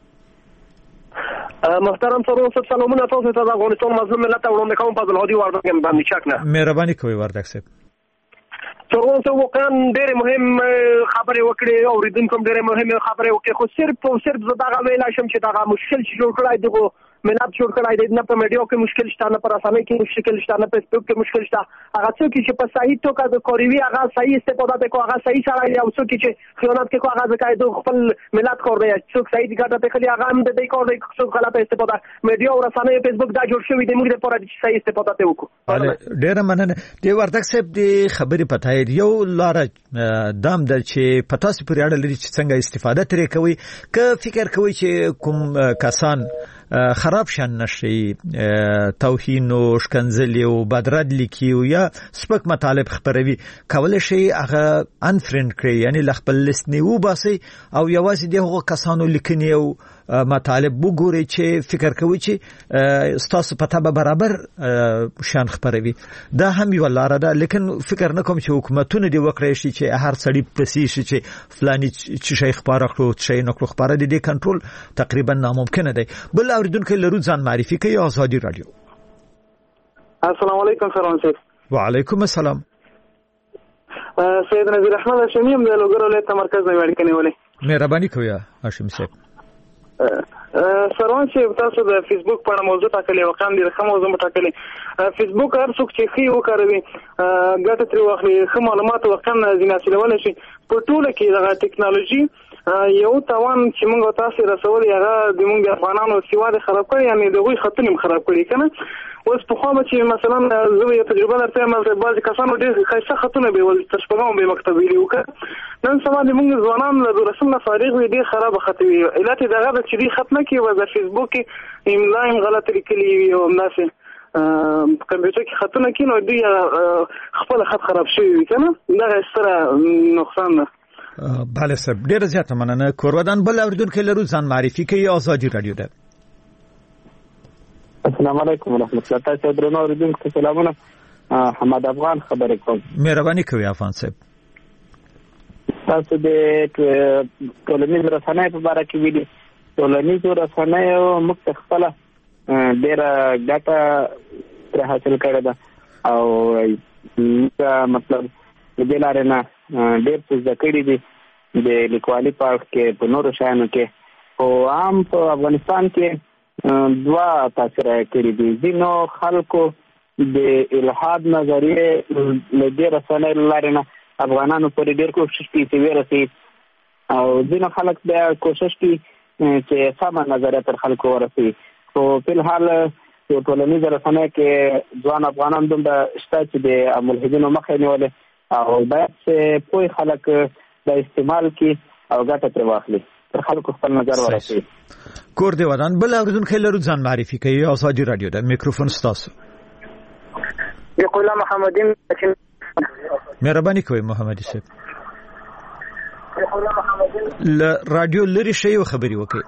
محترم سروسب سلامونه تاسو ته د افغانستان مظلوم ملت وړاندې کوم فضل هادي وردګ باندې چک نه مهرباني کوئ وردګ صاحب. سروسب واقعا ډېر مهم خبرې وکړې او ریدونکو ډېر مهم خبرې وکړې خو صرف زه دغه ویلای شم چې دغه مشکل چې جوړ کړی دغه ملت جوړ کړی دی نه په میډیا کې مشکل شته نه په رسنۍ کې مشکل شته نه په فیسبوک کې مشکل شته هغه څوک چې په صحیح توګه د کاروي هغه صحیح استفاده کوي هغه صحیح سره او څوک چې خیانت کوي هغه ځکه د خپل ملت کار دی څوک صحیح ګټه ته خلی هغه هم د دې کار دی څوک غلطه استفاده میډیا او رسنۍ فیسبوک دا جوړ شوی دی موږ لپاره چې صحیح استفاده ته وکړو. ډېر مننه دی وردګ صاحب د خبرې پته یو لار دام د چې پتا سي پرې اړه لري چې څنګه استفاده ترې کوي که فکر کوي چې کوم کسان خراب شان نشي توهین او شکنځل او بدرد لیکي او یا سپک مطالب خبروي کول شي هغه انفرند کړي یعنی خپل لیست نیو باسي او یوازې دغه کسانو لیکنی او مطالب وګوري چې فکر کوي چې ستاسو پته به برابر شان خبروي دا هم یو لار ده لیکن فکر نه کوم چې حکومتونه دی وکړي شي چې هر سړی پسې شي چې فلاني چې شي خبره کړو چې نه کړو خبره دي کنټرول تقریبا ناممکن دی. بل اوریدونکو لرو ځان معرفي کوي آزادي رادیو. السلام علیکم سلام سید. وعلیکم السلام. سید نذیر احمد هاشمی د لوګر ولایت مرکز نه وړ کني ولې مهرباني کوي هاشم صاحب. سروان چې تاسو د فیسبوک په اړه موضوع ټاکلې وقام دي کوم موضوع ټاکلې فیسبوک هر څوک چې خي وکړي ګټه تر واخلي خو معلومات وقام ځینې حاصلول شي په ټوله کې د ټیکنالوژي یو توان چې موږ تاسو رسول هغه د موږ افغانانو سیوا د خراب کړی یعنی د غوي خطونه خراب کړی کنه اوس په خو چې مثلا زه یو تجربه درته مې بعض کسانو ډېر ښه خطونه به ول تشپغم به مکتب ویلو وکړ نن سبا د موږ ځوانان له رسمه فارغ وي ډېر خراب خطوي علت دغه چې دې خط نه کیږي په فیسبوک کې املا غلط لیکلي او ناسه کمپیوټر کې خطونه کینو دی خپل خط خراب شوی کنه دا ستره نقصان ده. بله سر ډیر زیاته مننه. کورودان بل اوریدونکو لرو ځان معرفي کوي آزادي رادیو ده. السلام علیکم ورحمۃ اللہ. تاسو درنو اوریدونکو سلامونه. حماد افغان خبرې کوم. مهرباني کوي افغان صاحب. تاسو د ټولنیز رسنۍ په اړه کې ویلي ټولنیز رسنۍ مختلفه ډیره ډاټا تر حاصل کړه ده او مطلب د لارې نه ډېر څه ذکرې دي د لیکوالي په اړه کې په نورو شیانو کې او عام په افغانستان کې دوا تاثیر کړی دي. ځینو خلکو د الحاد نظریه له دې رسنۍ لارې نه افغانانو پرې ډېر کوشش کوي چې ورسي او ځینو خلک بیا کوشش کوي چې سمه نظریه تر خلکو ورسي. خو په الحال په ټولنیز رسنۍ کې ځوان افغانان دومره شته چې د ملحدینو مخه نیولې او باید چې پوه خلک د استعمال کې او ګټه ترې واخلي تر خلکو خپل نظر ورسوي. کور دی ودان بل اوریدونکو لرو ځان معرفي کوي آزادي رادیو ده. میکروفون ستاسو. یقول محمدین مهرباني کوي محمدي صاحب. ل رادیو لري شی او خبري وکي.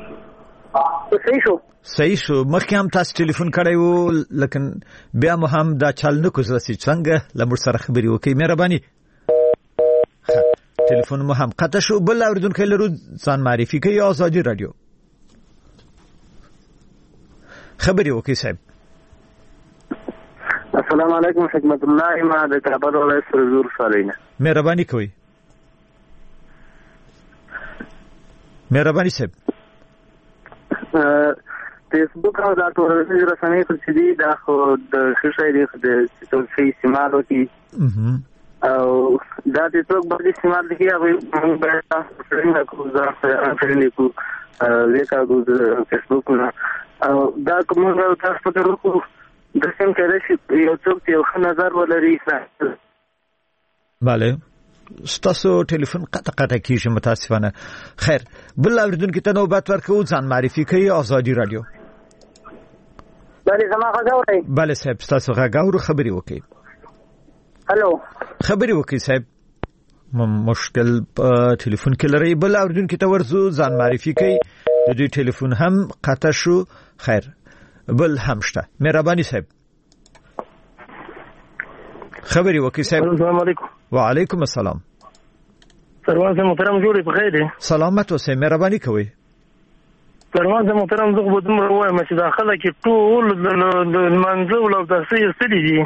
صحیح شو مخکې هم تاسو ټلیفون کړی وو لیکن بیا مو هم دا چل نه کوزه چې څنګه لمر سره خبري وکي. مهرباني ټلیفون مو هم قطع شو. بل اوریدونکو لرو ځان معرفي کوي آزادي رادیو. خبري وکي صاحب. السلام علیکم حکمت الله ما د کابل ولایت سرزور صالحینه. مهرباني کوي. مهرباني صاحب. فیسبوک او دا ټولنیز رسنۍ چې دي دا خو د خشای دي د څه استعمال وکړي او دا د څوک باندې استعمال دي هغه موږ باید څنګه کوو ځکه فیسبوک نه او دا کوم تاسو ته ورکو د څنګه چې یو څوک یو نظر ولري. bale ستاسو ټلیفون قطع کیږي متاسفانه. خیر بل اوریدونکو ته نوبت ورکوو ځان معرفي کوي آزادي رادیو. بله زما غاوري. بله صاحب ستاسو غاورو خبري وکي. هالو خبري وکي صاحب. مشکل ټلیفون کې لري. بل اوریدونکو ته ورزو ځان معرفي کوي د دې ټلیفون هم قطع شو. خیر بل هم شته. مهرباني صاحب خبري وکي صاحب. السلام علیکم. وعلیکم السلام. سروان سے محترم جوړې په خیر دي. سلامت اوسئ. مهرباني کوئ. سروان سے محترم زه خو دومره وایم چې داخله کې ټول د منځو او تاسو ستړي دي.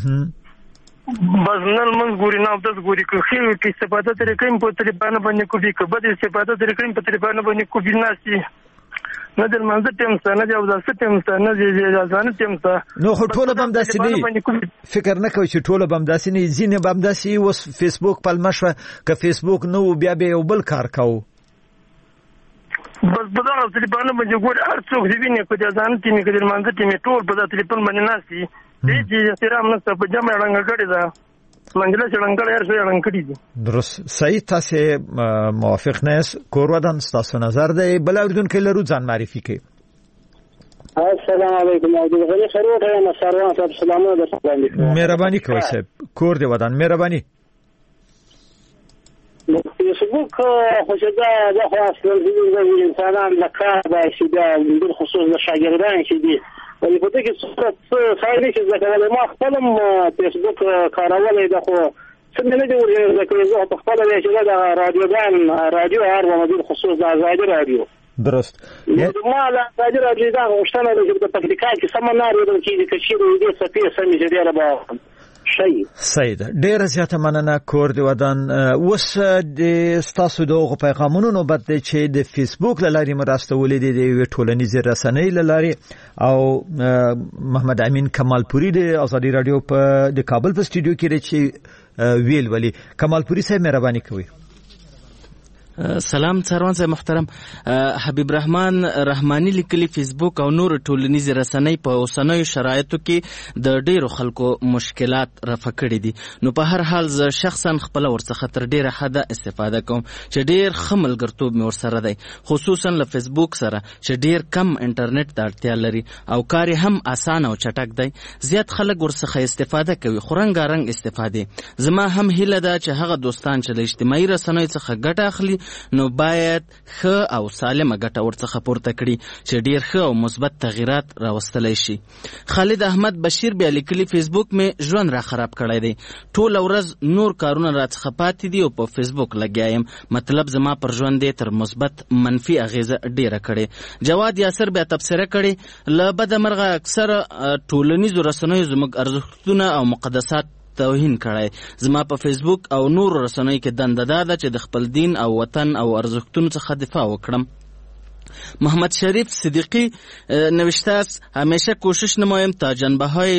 بس نن من ګوري نه تاسو ګوري که خیر کې استفاده ترې کوم په طریقانه باندې کوي که بد استفاده ترې کوم په طریقانه باندې کوي ناسي نه د منځ ټیم ستنه دی او د ستیم ستنه دی ځان ټیم ته نو خو ټول بم داسې دي. فکر نه کوي چې ټول بم داسې نه زینه بم داسې وس فیسبوک په مشوه ک فیسبوک نو بیا به یو بل کار کاو بس په دا طریقانه باندې ګور هر څوک دی ویني په ځان ټیم کې د منځ ټیم ټول په دا طریقان باندې ناسي دې چې احترام نه په جمع رنګ کړی دا منځله څنګه هر څه رنګ کړی دي. درست صحیح. تاسو موافق نه کورودان تاسو نظر دی. بل اوریدونکو لرو ځان معرفي کوي. السلام علیکم عبد الغنی خیرت یم سروان صاحب سلامونه درته. مهرباني کوئ صاحب. کور دی ودان. مهرباني. یوسف فیسبوک خو چې دا خو اصلا د انسانان لکه دا چې د خصوص د شاګردان چې دي په دې کې څه خاصه چې ځکه ما خپلم فیسبوک کارولې دا خو څنګه نه دی ورته ځکه زه په خپل چې دا رادیو هر مدیر خصوص د آزادي رادیو درست ما لا آزادي رادیو دا غوښتنه ده چې په تکنیکال کې سمنار ورته چې دې سپیه سمې چې دی را سید ډیر زیاته مننه کور دی ودان اوس د ستاسو دغه پیغامونو نوبت دی چې د فیسبوک لاري مرستولې دي ټولنیزې رسنۍ لاري او محمد امین کمالپوري د آزادي رادیو په د کابل په سټوډیو کې چې ویل ولی کمالپوري صاحب مهرباني کوي. سلام څاروان صاحب محترم. حبیب رحمان رحمانی لیکلی فیسبوک او نور ټولنیز رسنۍ په اوسنیو شرایطو کې د ډیرو خلکو مشکلات رفع کړي دي. نو په هر حال زه شخصا خپل ورڅخه تر ډیره حده استفاده کوم چې ډیر خملګرتوب مې ورسره دی، خصوصا له فیسبوک سره چې ډیر کم انټرنیټ ته اړتیا لري او کار هم اسانه او چټک دی. زیات خلک ورڅخه استفاده کوي، خو رنګارنګ استفاده. زما هم هیله ده چې هغه دوستان چې له اجتماعي رسنیو څخه ګټه اخلي نو باید ښه او سالمه ګټه ورڅخه پورته کړي چې ډیر ښه او مثبت تغیرات راوستلی شي. خالد احمد بشیر بیا لیکلي فیسبوک مې ژوند را خراب کړی دی، ټوله ورځ نور کارونه راڅخه پاتې دي او په فیسبوک لګیا یم، مطلب زما پر ژوند یې تر مثبت منفي اغیزه ډیره کړې. جواد یاسر بیا تبصره کړې له بده مرغه اکثر ټولنیزو رسنیو زموږ ارزښتونه او مقدسات توهین کړای. زما په فیسبوک او نور رسنیو کې دنده ده چې د خپل دین او وطن او ارزښتونو څخه دفاع وکړم. محمد شریف صدیقی نوشته است همیشه کوشش نمایم تا جنبه‌های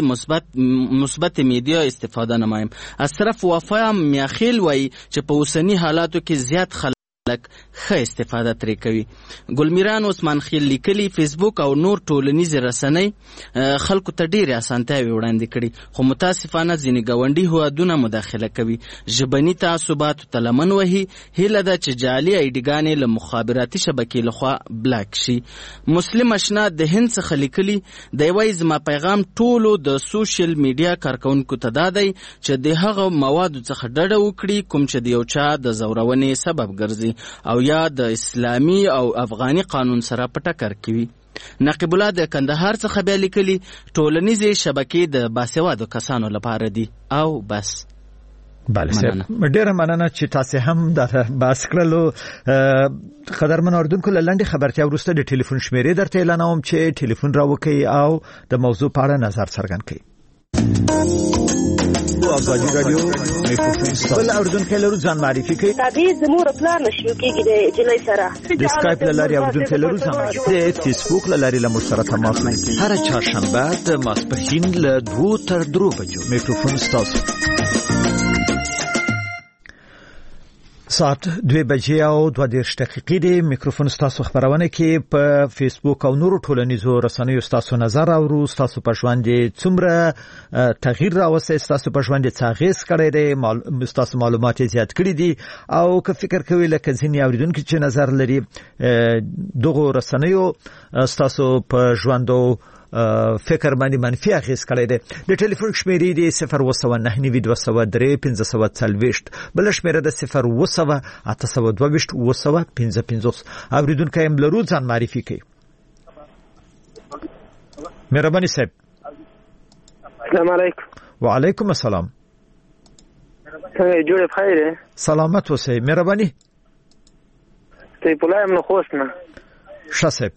مثبت میدیا استفاده نمایم. از طرف وفایم میاخیل وای چې په اوسنی حالاتو کې زیات خلک ښه استفاده ترې کوي. ګلمیران عثمان خیل لیکلي فیسبوک او نور ټولنیز رسنۍ خلکو ته ډېرې اسانتیاوې وړاندې کړي، خو متاسفانه ځینې ګاونډي هیوادونه مداخله کوي، ژبني تعصباتو ته لمن وهي. هیله ده چې جعلي ایډیګانې له مخابراتي شبکې لخوا بلاک شي. مسلم اشنا د هند څخه لیکلي دی وایي زما پیغام ټولو د سوشل میډیا کارکونکو ته دا دی چې د هغه موادو څخه ډډه وکړي کوم چې د یو چا د زورونې سبب ګرځي او یا د اسلامي او افغاني قانون سره په ټکر کې وي. نقیب الله د کندهار څخه بیا لیکلي ټولنیزې شبکې د باسوادو کسانو لپاره دي او بس. بله صاحب ډیره مننه چې تاسو هم د باس کړلو. قدرمن اوردونکو لنډه خبرتیا وروسته د ټلیفون شمیرې درته اعلانوم چې ټلیفون راوکړئ او د موضوع په اړه نظر څرګند کړئ. آزادی رادیو بل اوردونکو لرو ځان معرفي کوي. تابع زموږ پلان نشو کېږي د جلای سره د سکایپ لاري اوردونکو لرو ځان معرفي، د فیسبوک لاري له مشترک تماس لري. هر چهارشنبه د ماسپښین له 2 تر 3 بجو میکروفون ستاسو ساعت 2 بجې او 2 دقیقې دی. میکروفون ستاسو خبرونه کې په فیسبوک او نورو ټولنیزو رسنیو ستاسو نظر او ستاسو په ژوند څومره تغییر راوسته، ستاسو په ژوند څه اغیز کړی دی، ستاسو معلومات زیات کړی دي او که فکر کوئ لکه ځینې اوریدونکو چې نظر لري دغه رسنیو ستاسو په ژوند او فکر باندې منفي اغیز کړی دی. د ټلیفون شمیرې دی 01992031540 بل شمیره د 01822 اوریدونکو هم لرو ځان معرفي کوي. مهرباني صاحب. السلام علیکم. وعلیکم السلام. جوړ بخیر. سلامت اوسئ. مهرباني. ته په لایم نو خوښنه. ښه صاحب.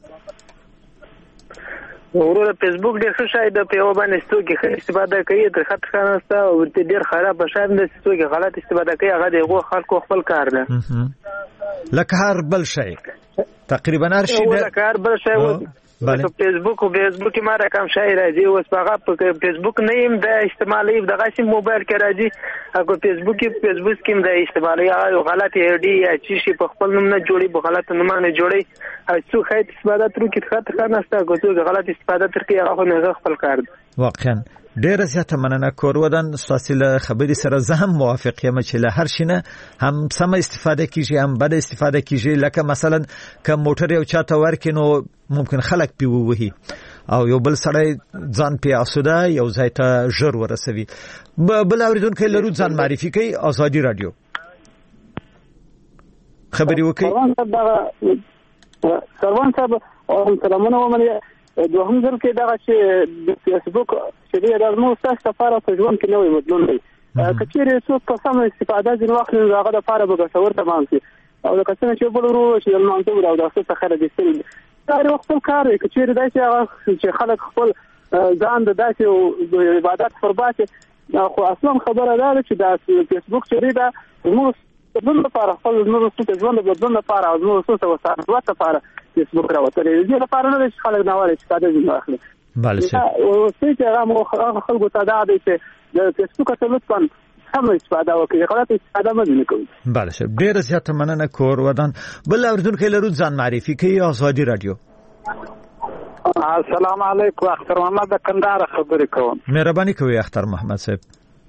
ورور فیسبوک ډېر ښه شای د پیو باندې ستوګي استفاده کوي تر خط خانسته او ډېر خراب شایم د ستوګي غلط استفاده کوي، هغه دغه خلکو خپل کار ده. لکه هر بل شی تقریبا هر شی لکه هر بل شی په فیسبوک او فیسبوک ما را کم شای راځي اوس هغه په فیسبوک نه يم د استعمالي دغه سیم موبایل کې راځي، هغه فیسبوک کې د استعمالي او غلط ایډي یا چی په خپل نوم نه جوړي، په غلط نوم نه جوړي او څو خیت استفاده تر کې خاطر نشته، کوڅه غلط استفاده تر کې هغه نه خپل کار دی. واقعا ډیره زیاته مننه کور ودان ستاسو خبرې سره زه هم موافق یم چې له هر شینه هم سم استفاده کیږي هم بد استفاده کیږي. لکه مثلا که موټر یو چاته ورکینو ممکن خلک پیووهي او یو بل سړی ځان پی اسوده یو ځای ته ژر ورسوي. بل اوریدونکو لرو ځان معرفي کوي. آزادی رادیو خبري وکي سروان صاحب او سلامونه ومنه دوهم ځل کې دا چې فیسبوک چې دا موږ تاسو لپاره په ژوند کې نوې بدلون دی کچېره څوک په سم استفاده ځین وخت هغه د لپاره به څور تمام شي او د کسانو چې بل ورو چې المنطق او د څه خبره دي دا یو خپل کار دی کچېره دا چې خلک خپل ځان د داسې عبادت قربات خو اصلا خبره ده چې دا فیسبوک چې دا موږ بدلون لپاره خپل نور څه ژوند بدلون لپاره او نور څه وسایل لپاره فیسبوک راوړل دي لپاره نه چې خلک ناوړه استفاده کوي اخلي بله سه او څه هغه خلکو ته دا دی چې د فیسبوک ته لطفا هم استفاده وکړي غلط استفاده مه کوي بله سه ډیر زیات مننه کور ودان بل اوردونکو لرو ځان معرفي کوي آزادي رادیو السلام علیکم اختر محمد د کندهار خبرې کوم مهرباني کوي اختر محمد صاحب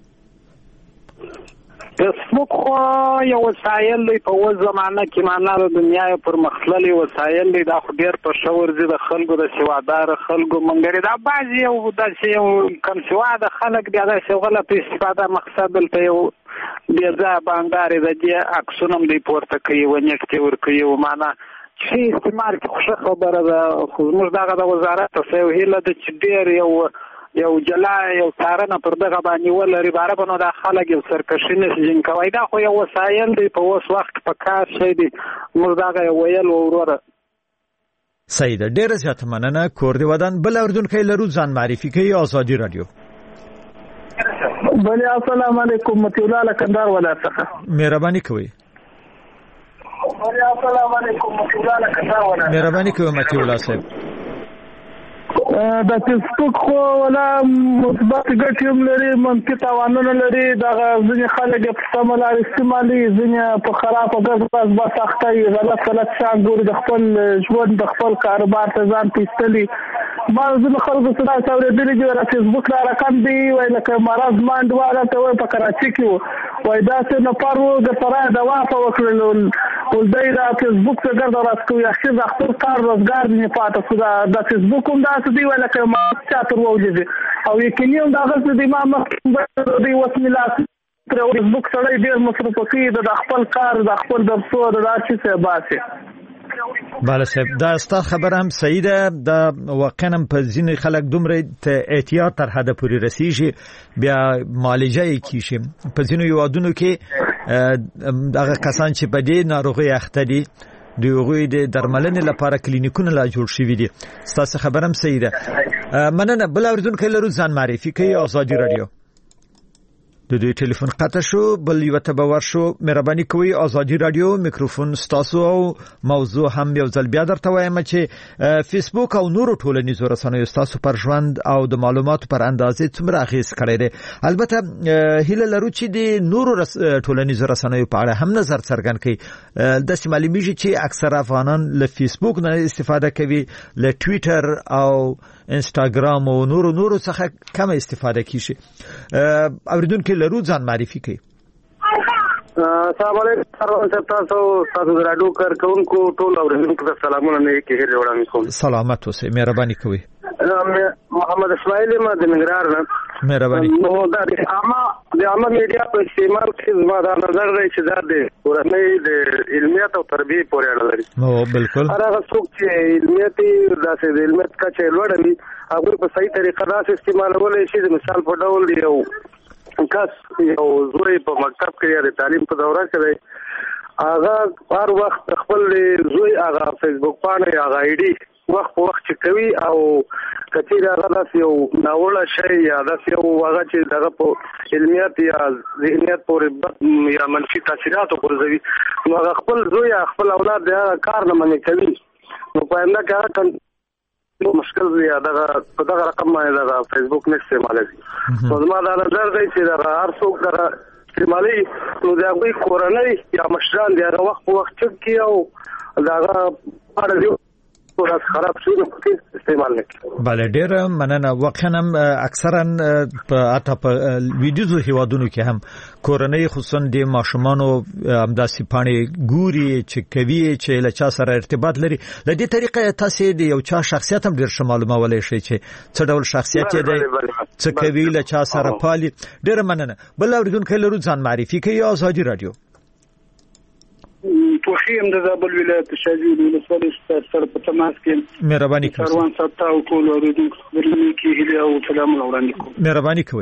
فیسبوک خو یو وسایل دی په اوس زمانه کې معنا د دنیا پر مخللي وسایل دی دا خو ډیر په شاور دي د خلکو د سوادار خلکو منګری دا بعضی یو د کم سواده خلک بیا د غلط استفاده مقصد دلته یو بیا ځا باندې د دې عکسونه دی پورته کوي و نیکټي ور کوي و معنا چې استعمال کې خوشا خبره ده خو موږ دغه د وزارت ته یو هیله د چې ډیر یو جلا یو تارنه پر دغه باندې ولري بار په نو د خلک یو سرکشي نه جن کوي دا خو یو وسایل دی په اوس وخت په کار شي دی موږ دغه ویل وروره سید ډیر زیات مننه کور دی ودان بل اردونکو لرو ځان معرفي کوي آزادي رادیو بله السلام علیکم متي الله کندهار ولایت څخه مهرباني کوي بله السلام علیکم متي الله کندهار ولایت مهرباني کوي متي الله صاحب د فیسبوک خو ولا مثبت ګټې هم لري منفي تاوانونه لري دغه ځینې خلک په سمه لار استعمالوي ځینې په خرابه ګز بس سختۍ غلط شیان ګوري د خپل ژوند د خپل کاروبار ته ځان پیستلي ما ځینې خلکو څه داسې اورېدلي دي د فیسبوک نه رقم دی وایي لکه مرض مانډ والا ته وایي په کراچي کې وایي داسې نفر و درته دوا په وکړل ولدی دا فیسبوک څخه ګرځا راس کوي اخر خپل کار روزګار نه پاتې خو دا فیسبوک هم داسې دی وایي لکه ما چاتر ووجه او یقیني هم دا غږ دی ما مخ دی وسمیلات تر فیسبوک سره ډیر مصرف کوي د خپل کار د خپل درسو د راشي څه باسي بله صاحب دا ستا خبر هم صحیح ده دا واقعا په ځینې خلک دومره احتیاط تر حده پورې رسیږي بیا معالجه یې کیږي په ځینو هیوادونو کې هغه کسان چې په دې ناروغۍ اخته دي د هغوی د درملنې لپاره کلینیکونه لا جوړ شوي دي ستاسو خبر هم صحیح ده مننه بل اورېدونکی لرو ځان معرفي کوي آزادي رادیو د دوی ټلیفون قطع شو بل یو ته باور شو مهرباني کوي آزادي رادیو میکروفون ستاسو او موضوع هم یو ځل بیا درته وایم چې فیسبوک او نورو ټولنیزو رسنیو ستاسو پر ژوند او د معلوماتو پر اندازې څومره اغیز کړی دی البته هیله لرو چې د نورو ټولنیزو رسنیو په اړه هم نظر څرګند کړي د معلومیږي چې اکثر افغانان له فیسبوک نه استفاده کوي له ټویټر او انستاګرام او نورو څخه کم استفاده کیږي اوریدونکو لرو ځان معرفي کوي السلام علیکم تاسو رادیو کارکونکو ټول اوریدونکو ته سلامونه نه کې جوړم کوم سلامت اوسئ مهرباني کوي محمد اسماعیل ما د نګران نه مهرباني نو دا د عامه میډیا په استعمال کې زما دا نظر دی چې دا د ورنۍ د علمیت او تربیه پورې اړه لري نو بالکل هغه څوک چې علمیت داسې د علمیت کچه لوړ وي هغه په صحیح طریقه داسې استعمالولای شي د مثال په ډول دی کس یو زوی په مکتب کې یا د تعلیم په دوره کې هغه هر وخت خپل زوی هغه فیسبوک باندې هغه آی ډي وخت په وخت چې کوي او کچې هغه داسې یو ناوړه شی یا داسې یو هغه چې دغه په علمیت یا ذهنیت پورې یا منفي تاثیرات ورزوي نو هغه خپل زوی یا خپل اولاد د کار نه منې کوي نو په انده کې هغه مشکل دی دغه په دغه رقم باندې دغه فیسبوک نه استعمالوي نو زما دا نظر دی چې دغه هر څوک دغه استعمالي نو د هغوی کورنۍ یا مشران دی هغه وخت په وخت چک کړي او دغه اړه دی ورځ خراب شي نو پکې استعمال نه کړي بله ډېر مننه واقعا اکثرا په ویډیوزو هیوادونو کې هم کورنۍ خصوصا د ماشومانو همداسې پاڼې ګوري چې کوي چې له چا سره ارتباط لري له دې طریقې تاسو د یو چا شخصیت هم ډېر ښه معلومولای شئ چې څه ډول شخصیت دی څه کوي له چا سره پالي ډېر مننه بل اوریدونکو لرو ځان معرفي کوي آزادي رادیو پوخیم د زابل ولایت شاجوی ولسوالۍ سره په تماس کې مهرباني کوئ سروان ستا او ټول اوریدونکو خبرونه کې هیله او سلامونه وړاندې کوم. مهرباني کوئ.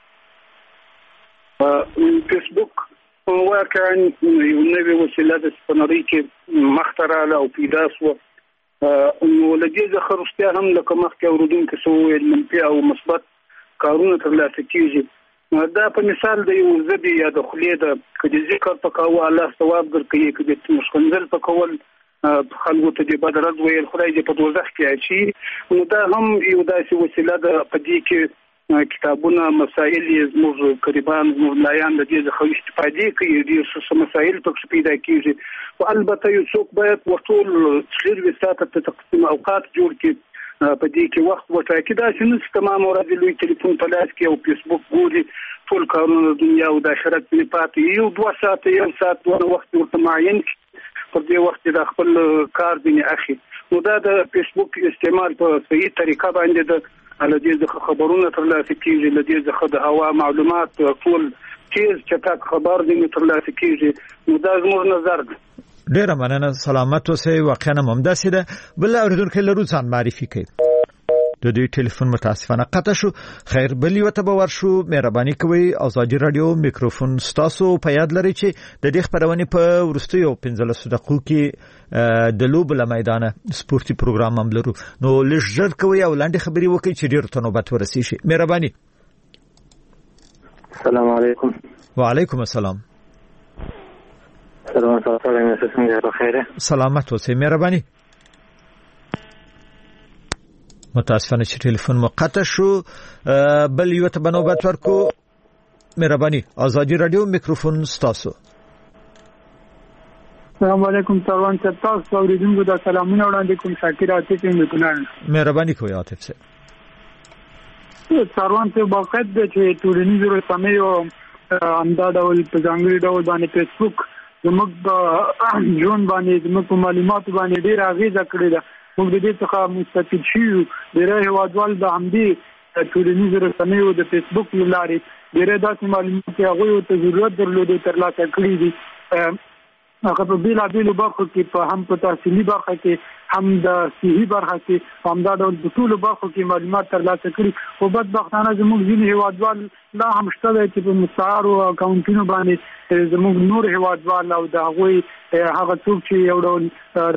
فیسبوک واقعا یو نوې وسیله ده چې په نړۍ کې مخته راغله او پیدا شوه. نو له دې څخه وروسته هم لکه مخکې اوریدونکو څه وویل منفي او مثبت کارونه ترلاسه کېږي. دا په مثال د یو ژبې یا د خولې د که د ذکر په کوه الله ثواب درکوي، که د مشکنځل په کول خلکو ته د بد رد ویل خدای دې په دوزخ کې اچي. نو دا هم یو داسې وسیله ده. په دې کې کتابونه مسائل یې زموږ قریبان زموږ ملایان د دې څخه استفادې کوي، ډېر څه مسایل پکې پیدا کېږي. خو البته یو څوک باید ورټول 24 ساعته ته تقسیم اوقات جوړ کړي، په دې کې وخت وټاکي. دا چې نن تمام ورځ لوی ټلیفون په لاس کې او فیسبوک ګوري، ټول کارونه د دنیا او د آخرت نه پاتې یو 2 ساعته یو ساعت دونه وخت ورته معین پر دې وخت د خپل کار دنیا اخی. نو دا د فیسبوک استعمال په صحیح طریقه باندې د الدې ځخه خبرونه ترلاسه کیږي، لدې ځخه د هوا معلومات ټول تیز چټک خبر دې ترلاسه کیږي. نو دا زموږ نظر ده. ډیره مننه. سلامت اوسئ. واقعا ممداسه ده. بل اوریدونکو لرو ځان معرفي کړئ. د دې ټلیفون متاسفانه قطع شو. خیر بلی وته باور شو. مهرباني کوئ. ازادي رادیو میکروفون ستاسو په یاد لري چې د دې خبرونه په ورستیو 15 دقیقو کې د لوب له میدان سپورتي پروګرام هم لرو. نو لږ کوي او لاندې خبري وکړي چې ډیر ته نوبت ورسي شي. مهرباني. السلام علیکم. وعلیکم السلام. سلام تاسو څنګه په خیره؟ سلامت اوسئ. مهرباني. متاسفانه چې ټلیفون مقطع شو. بل یو ته بنوبت ورکو. مهرباني. ازادي رادیو میکروفون ستاسو. السلام علیکم سروان صاحب، تاسو اوریدونکو ته سلامونه وړاندې کوم. شاکر عاطف یم ګنان. مهرباني کوئ عاطف صاحب. سروان صاحب واقعیت دی چې ټولنیزو رسنیو همدا ډول په ځانګړي ډول باندې فیسبوک زموږ ژوند باندې زموږ په معلوماتو باندې ډېر اغېزه کړې ده. موږ د دې څخه مستفید شوو. ډېری هېوادوال د همدې ټولنیزو رسنیو د فیسبوک له لارې ډېری داسې معلومات چې هغوی ته ضرورت درلود ترلاسه کړي دي. هغه په بېلابېلو برخو کې په هم په تحصیلي برخه کې هم د صحي برخه کې همدا ډول په ټولو برخو کې معلومات ترلاسه کړي. خو بدبختانه زموږ ځینې هېوادوال لا هم شته دی چې په مستعارو اکاونټونو باندې زموږ نور هېوادوال او د هغوی هغه څوک چې یو ډول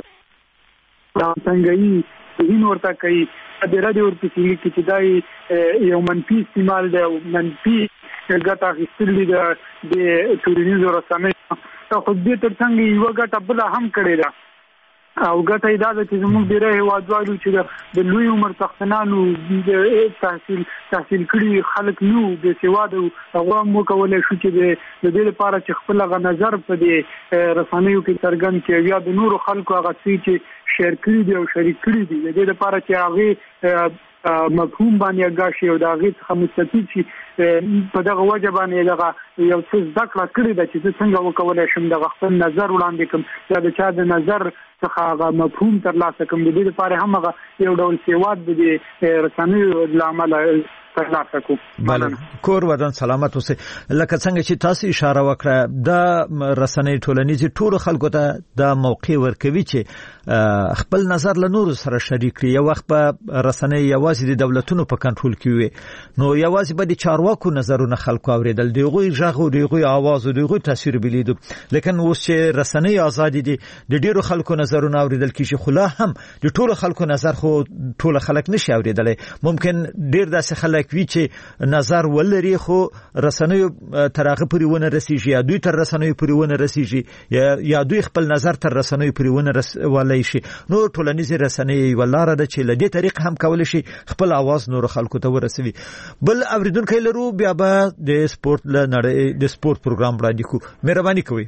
څنګه یې ورته کوي د رادیو ورپسې کې چې دا یو منفي استعمال دی او منفي ګټه اخیستل دي د ټولنیزو رسنیو. خو دې ترڅنګ یوه ګټه بله هم کړې ده او ګټه یې دا ده چې زموږ ډېری هېوادوالو چې د لوی عمر څښتنانو تحصیل کړي خلک نه وو، بېسواده وو، هغه هم وکولی شو چې د دې لپاره چې خپل هغه نظر په دې رسنیو کې څرګند کړي یا د نورو خلکو هغه څه چې شیر کړي دي او شریک کړي دي د دې لپاره چې هغې مفهوم باندې اګاشي او د هغې څخه مستفید شي. په دغه وجه باندې دغه یو څه زده کړه کړې ده چې زه څنګه وکولی شم دغه خپل نظر وړاندې کړم یا د چا د نظر څخه هغه مفهوم ترلاسه کړم. د دې لپاره هم هغه یو ډول سواد د دې رسنیو له امله ترلاسه کړو. بله کور ودان سلامت اوسئ. لکه څنګه چې تاسو اشاره وکړه د رسنۍ ټولنیزې ټولو خلکو ته د موقع ورکوي چې خپل نظر له نورو سره شریک کړي. یو وخت په رسنۍ یوازې د دولتونو په کنټرول کې وي، نو یوازې به د چارواکو نظرونه خلکو اوریدل، دغوی غږ او دغوی आवाज او دغوی تصویر بلیدو. لیکن اوس چې رسنۍ آزاد دي د ډیرو خلکو نظرونه اوریدل کیږي، خو لا هم د ټولو خلکو نظر خو ټول خلک نشي اوریدلی. ممکن ډیر داسې خلک وی چې نظر ولري خو رسنیو تر هغه پورې ونه رسیږي یا دوی تر رسنیو پورې ونه رسیږي یا دوی خپل نظر تر رسنیو پورې ونه رسولای شي. نو ټولنیزې رسنۍ ولاره ده چې له دې طریق هم کولای شي خپل आवाज نور خلکو ته ورسوي. بل اوریدونکو لرو بیا به د سپورت لنړۍ د سپورت پروګرام وړاندې کوو. مهرباني کوئ.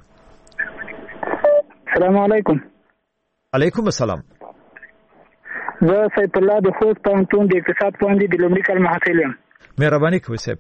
السلام علیکم. علیکم السلام. زه سیف الله د خوست پوهنتون د اقتصاد پوهنځي د لومړي کال محصل یم. مهرباني کوئ صاحب.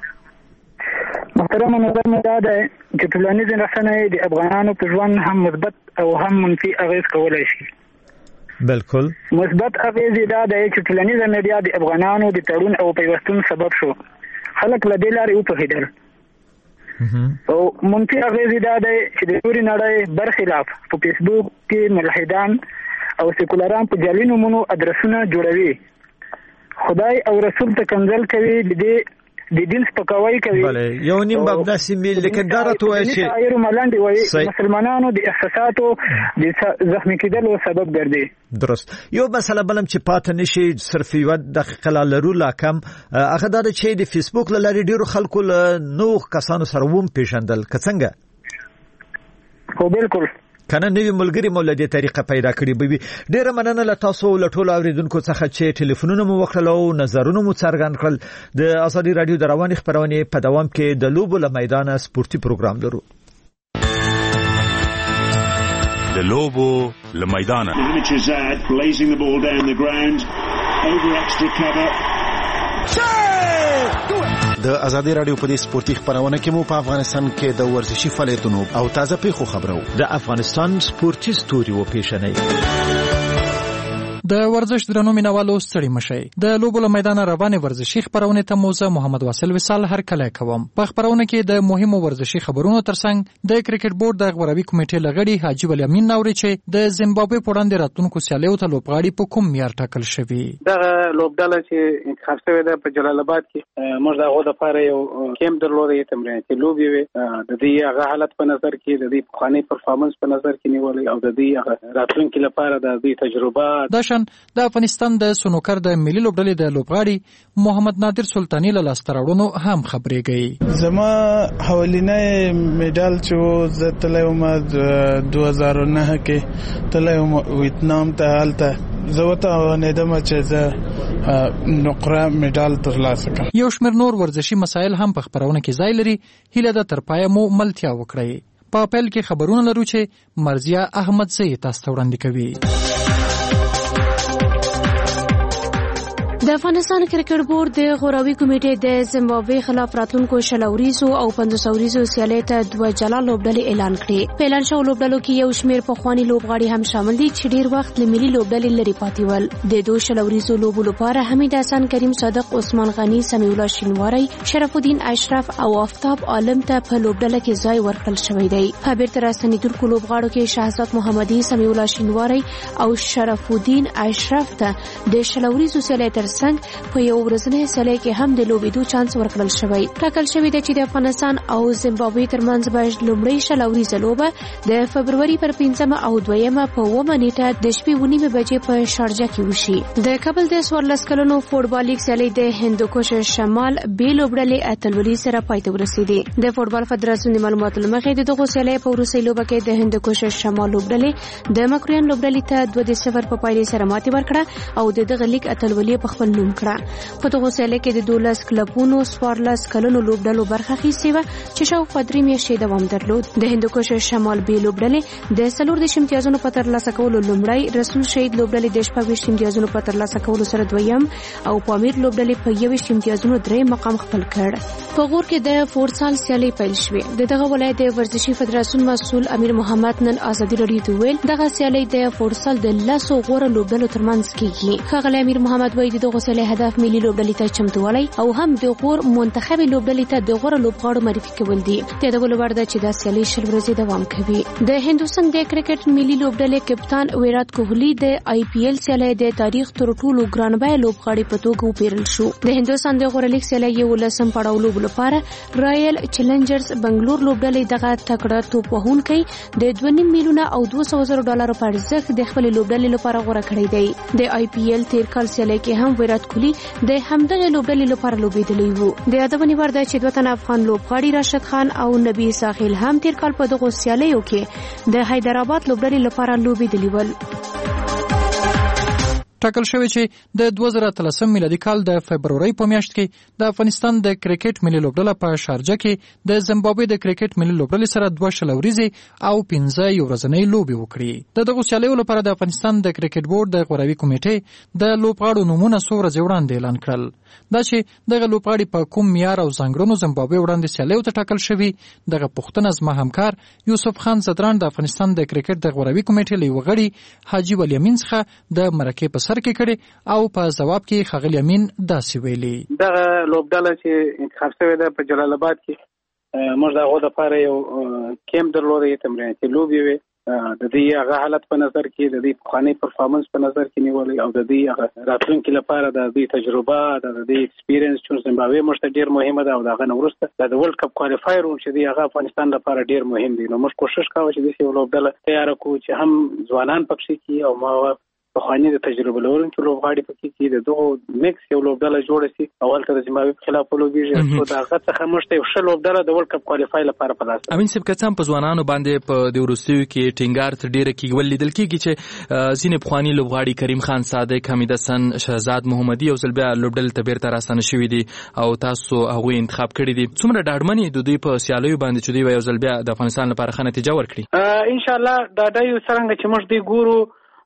محترم نظر مې دا دی چې ټولنیزې رسنۍ د افغانانو په ژوند هم مثبت او هم منفي اغېز کولی شي. بالکل. مثبت اغېز یې دا دی چې ټولنیزه میډیا د افغانانو د تړون او پیوستون سبب شو. خلک له دې لارې وپوهېدل او منفي اغیز دا دی چې د ټولې نړۍ برخلاف په فیسبوک کې ملحدان او سیکولران په جعلي نومونو ادرسونه جوړوي، خدای او رسول ته کنځل کوي، د دین سپکاوی کوي. بله یو نیم باب داسې میل لیکن دا راته وایي چې شاعر ملاندې وایي مسلمانانو د احساساتو د زخمي کېدلو سبب ګرځي. درست. یو مسله بلم چې پاتې نشي صرف یو دقیقه لا لرو لا کم هغه دا چې د فیسبوک له لارې ډیرو خلکو له نو کسانو سره ووم پیژندل څنګه؟ خو بالکل کنه نوی ملګری مولدي طریقه پیدا کړی به ډیره مننه له تاسو له ټولو اوریدونکو څخه چې ټلیفونونه مو وکړل او نظرونه مو څرګند کړل. د ازادي رادیو د رواني خبرونه په دوام کې د لوبو له میدان سپورتي پروګرام لرو. د لوبو له میدان blazing the ball down the ground over extra cover. د ازادي رادیو په دې سپورتي خبرونه کې مو په افغانستان کې د ورزشي فعالیتونو او تازه پیښو خبرو د افغانستان سپورتي ستوري و پیښنې د ورزش درنو مینوالو ستړي مشي. د لوبو له میدان روانه ورزشي خبرونه ته موزه محمد واصل وصال هر کله کوم. په خبرونه کې د مهمو ورزشي خبرونو ترڅنګ د کرکټ بورډ د غوړوي کمیټې لغړي حاجی ولی امین نوري چې د زیمبابوې په وړاندې راتلونکو سیالیو ته لوبغاړي په کوم معیار ټاکل شوی. دغه لوبډله چې انتخاب شوی ده په جلال آباد کې موږ دغه د لپاره یو کیمپ درلودې تمریناتي لوبي وي د دې هغه حالت په نظر کې د دې پخوانی پرفارمنس په نظر کې نیولې او د دې راتلونکو لپاره د دې تجربه د افغانستان د سنوکر د ملي لوبډلې د لوبغاړي محمد نادر سلطانی له لاستراوړونو هم خبرېږي. زما حوالینه میډال چې زه تلم 2009 کې تلم ویتنام ته حالته زوته ندم چې زه نقره میډال ترلاسه کړم. یو شمېر نور ورزشي مسایل هم په خبرونه کې ځای لري. هیله د ترپایه مو ملتیا وکړي. په خپل کې خبرونه لرو چې مرزیه احمد زئی تاسو ته وړاندې کوي. د افغانستان کرکټ بورډ د غوراوي کمیټې د زیمبابوې خلاف راتلونکو شلوریزو او 500 سیالۍ ته 2 جلا لوبډلې اعلان کړې. په اعلان شوو لوبډلو کې یو شمېر پخواني لوبغاړي هم شامل دي چې ډیر وخت له ملي لوبډلې لري پاتې ول. د 2 شلوریزو لوبو لپاره حمید حسن، کریم صادق، عثمان غنی، سمیع الله شینواری، شرف الدین اشرف او آفتاب عالم ته په لوبډله کې ځای ورکړل شوی دی. په بیرته راستنېدونکو لوبغاړو کې شهزاد محمدي، سمیع الله شینواری او شرف الدین اشرف ته د شلوریزو سیالۍ تر څنګ په یو ورځنۍ سیالۍ کې هم د لوبېدو چانس ورکړل شوی. ټاکل شوی دی چې د افغانستان او زیمبابوې ترمنځ به لومړی شلوریزه لوبه د فبروري پر 5 او 2 په 9 نیټه د شپې 9 بجې په شارجه کې وشي. د کابل د 14 کلنو فوټبال لیګ سیالۍ د هندوکش شمال به لوبډلې اتلولي سره پای ته ورسېدې. د فوټبال فدراسیون د معلوماتو لمخې دغه سیالۍ په وروستۍ لوبه کې د هندوکش شمال لوبډلې د مکرویان لوبډلې ته 2-0 په پایلې سره ماتې ورکړه او دغه لیګ اتلولي په خپل نوم کړه. په دغه سیالۍ کې د 12 کلبونو 14 کلونو لوبډلو برخه اخیستې وه چې شاوخوا 3 میاشتې دوام درلود. د هندوکش شمال به لوبډلې د 14 امتیازونو په ترلاسه کولو لومړی، رسول شهید لوبډلې د 14 امتیازونو په ترلاسه کولو سره دویم او پامیر لوبډلې په 21 امتیازونو درې مقام خپل کړ. په غور کې د فورسال سیالۍ پیل شوې. دغه ولایت د ورزشي فدراسیون مسؤل امیر محمد نن ازادي رادیو ته ویل دغه سیالۍ د فورسال د 10 غوره لوبډلو ترمنځ کیږي. ښاغلی امیر محمد وایي دغه سیالۍ هدف ملي لوبډلې ته چمتووالی او هم د غور منتخب لوبډلې ته د غوره لوبغاړو معرفي کول دي. د دغه لپاره د چې د سیالۍ 10 ورځې دوام کوي. د هندوستان د کرکټ ملي لوبډلې کپتان ویرات کوهلی د IPL سیالۍ د تاریخ تر ټولو ګرانبای لوبغاړي په توګه وپیرل شو. د هندوستان د غوره لیګ سیالۍ یو لسم پړاو لوب لپاره رایل چیلنجرز بنگلور لوبډلې دغه تکړه توپ وهونکي د 2.5 میلیونه او 200,000 ډالر په ارزښت د خپل لوبډلې لپاره غوره کړی دی. د IPL تیر کال سیالۍ کې هم ویرات کوهلی د همدغه لوبډلې لپاره لوبېدلی وو. د یادونې وړ ده چې 2 تن افغان لوبغاړي راشد خان او نبی ساحل هم تیر کال په دغه سیالیو کې د حیدرآباد لوبډلې لپاره لوبېدلی ول. ټاکل شوی چې د 2013 میلادي کال د فبروري په میاشت کې د افغانستان د کرکټ ملي لوبډله په شارجه کې د زیمبابوې د کرکټ ملي لوبډلې سره 2 شلوریزې او 15 یو ورځنۍ لوبې وکړي. دغه سیالیو لپاره د افغانستان د کرکټ بورډ د غوراوي کمیټې د لوبغاړو نومونه څو ورځې وړاندې اعلان کړل. دا چې دغه لوبغاړي په کوم معیار او ځانګړنو زیمبابوې وړاندې سیالیو ته ټاکل شوي، دغه پوښتنه زما همکار یوسف خان زدران د افغانستان د کرکټ د غوراوي کمیټې له وغړي حاجی ولی امین څخه د مرکې په سر کې کړي او په جواب کې ښاغلی امین داسې ویلي. دغه لوبډله چې انتخاب شوې ده په جلال آباد کې موږ د هغه لپاره یو کیمپ درلودی تمریناتي لوبې وي د دې هغه حالت په نظر کې د دې پخوانی پرفارمنس په نظر کې نیولې او د دې هغه راتلونکي لپاره د دې تجربه د دې ایکسپیرینس چې زمبابوې موږ ته ډیر مهمه ده او دا غن ورسته د ورلد کپ کوالیفایر چې دی هغه افغانستان لپاره ډیر مهم دی نو موږ کوشش کوو چې د یو لوبډله تیار کړو چې هم ځوانان پکې کې او ما پخوانی د تجربه لرونکو لوبغاړي پکې کې د دوه میکس یو لوبډله جوړه شي اول ته د زمبابوې په خلاف ولوبېږي او دا هغه څخه موږ ته یو ښه لوبډله د ورلد کپ کوالیفای لپاره په لاس امین صاحب کڅام په ځوانانو باندې په د وروستیو کې ټینګار تر ډیره کې ولیدل کېږي چې ځینې پخوانی لوبغاړي کریم خان صادق حمید حسن شهزاد محمدي او زلبیا لوبډله ته بیرته راستانه شوي دي او تاسو هغوی انتخاب کړي دي څومره ډاډمنې د دوی په سیالیو باندې چې دوی یو زلبیا د افغانستان لپاره ښه نتیجه ورکړي ان شاء الله دا د یو څرنګه چې موږ دی ګورو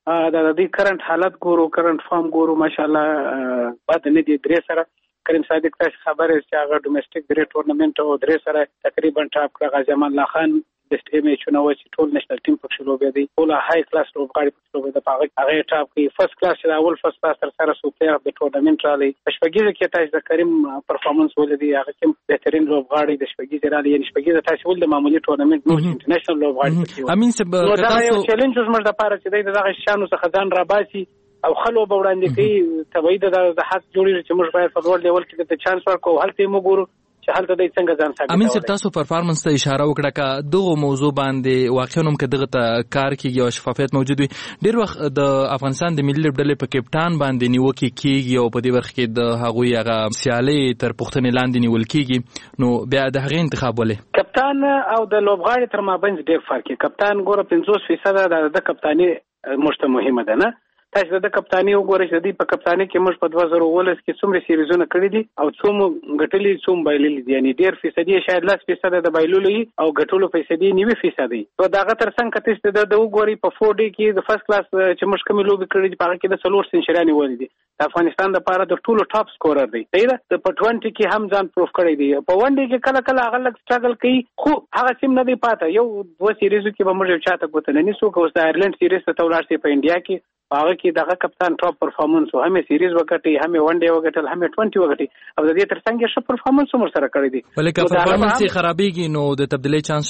د دې کرنٹ حالت ګورو کرنٹ فارم ګورو ماشاءالله بعد نه دي درې سره کریم صادق تاسو خبره چې هغه ډومېسټک درې ټورنمنت او درې سره تقریبا ټاپ کړ غازی امان الله خان بیسټ میچونه و چې ټول نېشنل ټیم پکې لوبېدي ټول هاي کلاس لوبغاړي پکې لوبېدل په هغه ټاپ کې فرست کلاس چې اول فرست کلاس تر سره سوپر اف د ټورنمنت رالی شپږیزه کې تاسو د کریم پرفارمنس ولدي هغه کوم بهترین لوبغاړي د شپږیزه رالی یعنی شپږیزه تاسو ول د معمولی ټورنمنت نو انټرنیشنل لوبغاړي امین صاحب تاسو چیلنج زموږ د پاره چې دغه شانو څخه ځان راباسي او خلو به وړاندې کوي تبعید د حق جوړیږي چې موږ باید په ورول لیول کې د چانس ورکو هلته موږ ګورو چې هلته د څنګه ځان ثابت امین صاحب تاسو پرفارمنس ته اشاره وکړه که دغه موضوع باندې واقعا هم که دغه ته کار کیږي او شفافیت موجود وي ډیر وخت د افغانستان د ملي لوبډلې په کپټان باندې نیوکه کیږي او په دې برخه کې د هغوی هغه سیالي تر پوښتنې لاندې نیول کیږي نو بیا د هغې انتخاب ولې کپټان او د لوبغاړي تر مابین ډیر فرق دی کپټان ګوره 50% د کپټاني مشته مهمه ده نه تاسو د کپټانی وګورئ چې د په کپټانی کې موږ په 2019 کې څومره سیریزونه کړې دي او څومره ګټلې څومره بایللې دي یعنی 1.5% شاید 10% د بایللې او ګټلو پیسې 9% نو داغه تر څنګ کته د وګورئ په 4D کې د فرست کلاس چې موږ کوم لوبي کړې دي په هغه کې د 4 سنچریانې ولې دي افغانستان د لپاره د ټولو ټاپ سکورر دی د په 20 کې هم ځان پروف کړی دی په 1 ډي کې کله کله هغه لږ سټرګل کوي خو هغه سیم نه دی پاته یو دوه سیریزو کې به موږ چاته کوته نه نسو کوس د آیرلند سیریز ته تولار سي په انډیا کې هغه کې دغه کپټان ټاپ پرفارمنس او هم سیریز وکټي هم 1 ډي وکټل هم 20 وکټي او د دې ترڅنګ ښه پرفارمنس هم سره کړی دی ولکه پرفارمنس یې خرابېږي نو د تبدیلی چانس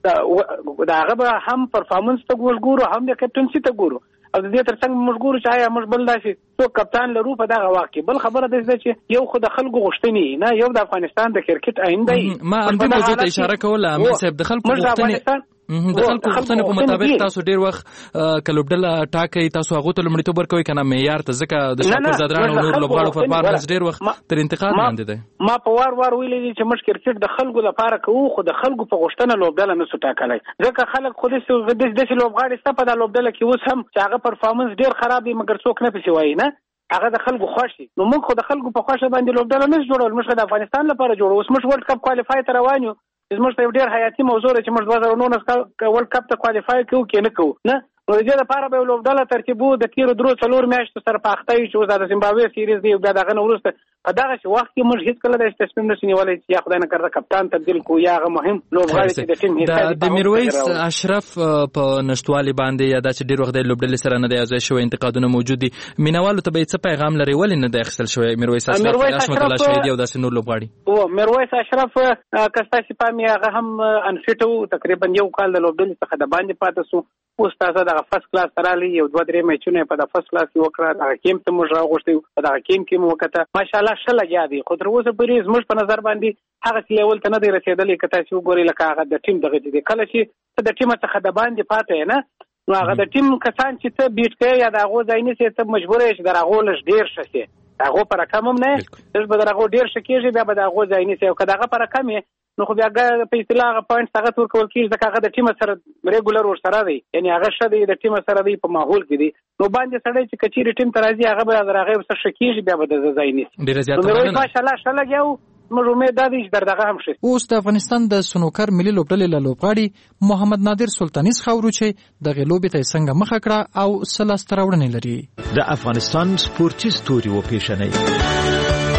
شته داغه به هم پرفارمنس ته ګورو هم د کپټنسي ته ګورو او د دې ترڅنګ موږ ګورو چې آیا موږ بل داسې څو کپټان لرو په دغه وخت کې بل خبره ده چې یو خو د خلکو غوښتنې نه یو د افغانستان د کرکټ آینده ما هم دې موضوع ته اشاره کوله امین صاحب د خلکو غوښتنې د خلکو غوښتنې په مطابق تاسو ډیر وخت کلوبډله ټاکي تاسو هغه ته لمړیتوب ورکوي کنه معیار ته ځکه د شاکر زادران او نور لوبغاړو پرفارمنس ډیر وخت تر انتقاد لاندې دی ما په وار ویلي چې موږ کرکټ د خلکو لپاره کوو خو د خلکو په غوښتنه لوبډله نه سو ټاکلای ځکه خلک خو د لوبغاړي ست په د لوبډله کې اوس هم چې هغه پرفارمنس ډیر خراب دی مګر څوک نه پېښ وایي نه هغه د خلکو خوشي نو موږ خو د خلکو په خوښه باندې لوبډله نه جوړول موږ د افغانستان لپاره جوړو اوس موږ ورلد کپ کوالیفای ته روان یو زموږ ته ډیر حیاتي موضوع چې موږ 2019 ورلد کپ ته کوالیفای کوو کې نه کوو نه نو د دې لپاره به لوبډله ترتیبو د تیرو درو څلور میاشتو سره په اخته چې د زیمبابوې سیریز دی بیا دغه نو ورسته په دغه وخت کې موږ هیڅ کله د تصمیم نه نیولای چې یا خدای نه کړه کپټان تبدیل کو یا هغه مهم لوبغاړي چې د ټیم هیڅ د میرویس اشرف په نشټوالي باندې یا د ډیر وخت د لوبډلې سره نه دی ځای شوی انتقادونه موجود دي مینوالو ته به څه پیغام لري ولې نه د اخیستل شوی میرویس اشرف حشمت الله شهیدی او داسې نور لوبغاړي او میرویس اشرف کستا چې پامي هغه هم انفټو تقریبا یو کال د لوبډلې څخه د باندې پاتې سو اوس تاسو د فرست کلاس سره یو دوه درې میچونه په د فرست کلاس کې وکړه د کیم ته موږ راغوښتو په د کیم کې مو وکړه ماشاءالله ښه لګیا دی خو تر اوسه پورې زموږ په نظر باندې هغه لیول ته نه دی رسیدلی که تاسو وګورئ لکه هغه د ټیم دغه دی کله چې د ټیم څخه د باندې پاتې نه نو هغه د ټیم کسان چې ته بیټ کوي یا د هغه ځای نه سي ته مجبور یې چې د هغه لږ ډیر شي هغه پر رقم هم نه چې به د هغه ډیر شکیږي بیا به د هغه ځای نه سي او که دغه پر رقم نو خو بیا په اصطلاح هغه پوینټ هغه ورکول کیږي ځکه هغه د ټیم سره ریګولر ور سره دی یعنی هغه شته د ټیم سره دی په ماحول کې دی نو باندې سړی چې کچيري ټیم ته راځي هغه به هغه څه شکیږي بیا به د ځای نه ډیر زیات ماشاءالله ښه لګیاو موږ امید ده چې دغه هم شي اوس د افغانستان د سنوکر ملي لوبډلې له لوبغاړي محمد نادر سلطانی خاورو چې د غلوبې ته څنګه مخه کړه او سلاست راوړنې لري د افغانستان سپورتي ستوري و پیشنې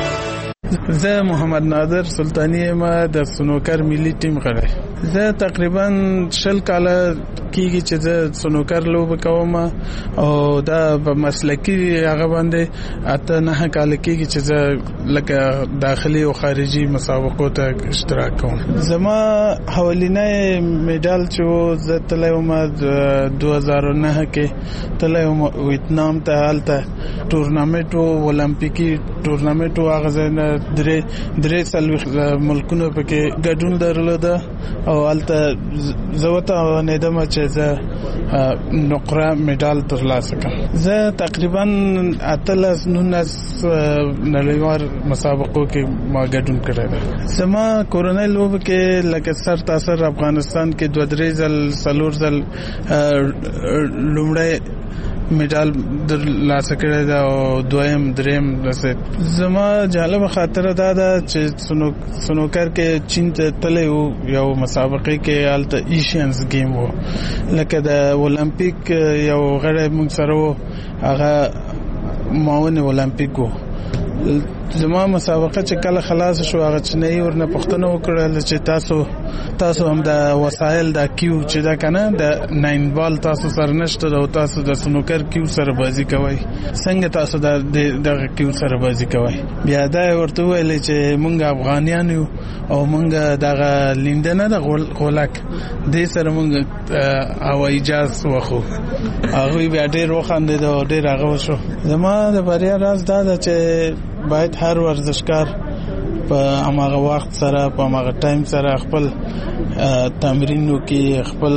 زه محمد نادر سلطانی ما د سنوکر ملي ټیم غړی زه تقریبا 20 کاله کیږي چې زه سنوکر لوب کوم او دا په مسلکی هغه باندې اته نه کال کیږي چې زه لکه داخلي او خارجي مسابقو ته اشتراک کوم. زما حوالینه میډال چې زه تلم 2009 کې تلم ویتنام ته حالته ټورنمنت او اولمپیکي ټورنمنت هغه ځنه درې سلوي ملکونو پکې ګډون درلوده او حالته زوته نه دمه چې زه نقره میډال ترلاسه کړم. زه تقریبا 19 نړیوال مسابقو کې ما ګډون کړی دی. زما کورنۍ لوب کې لکه سر تاثر افغانستان کې 2-3 ځل سلور ځل لومړی میډال ترلاسه کړی دا او دویم دریم رسید. زما جالب خاطره دا ده چې سنوکر کې چین ته تللی و یو مسابقه کې هلته ایشینز گیم و لکه د اولمپیک یو غړی موږ سره و هغه معاون اولمپیک و. زما مسابقه چې کله خلاص شو هغه چنئی ورنه پښتنه وکړل چې تاسو هم د وسایل د کیو چې دا کنه د 9 بال تاسو سره نشته او تاسو د سنوکر کیو سره بازی کوي څنګه تاسو د کیو سره بازی کوي. بیا دا ورته ویل چې مونږ افغانیان یو او مونږ دغه لیندنه د غولک د سره مونږ هوایي جاز واخو هغه بیا ډېر وخاندې او ډېر هغه شو. زما د بریا راز دا چې باید هر ورزشکار په هغه وخت سره په هغه ټایم سره خپل تمرین وکړي خپل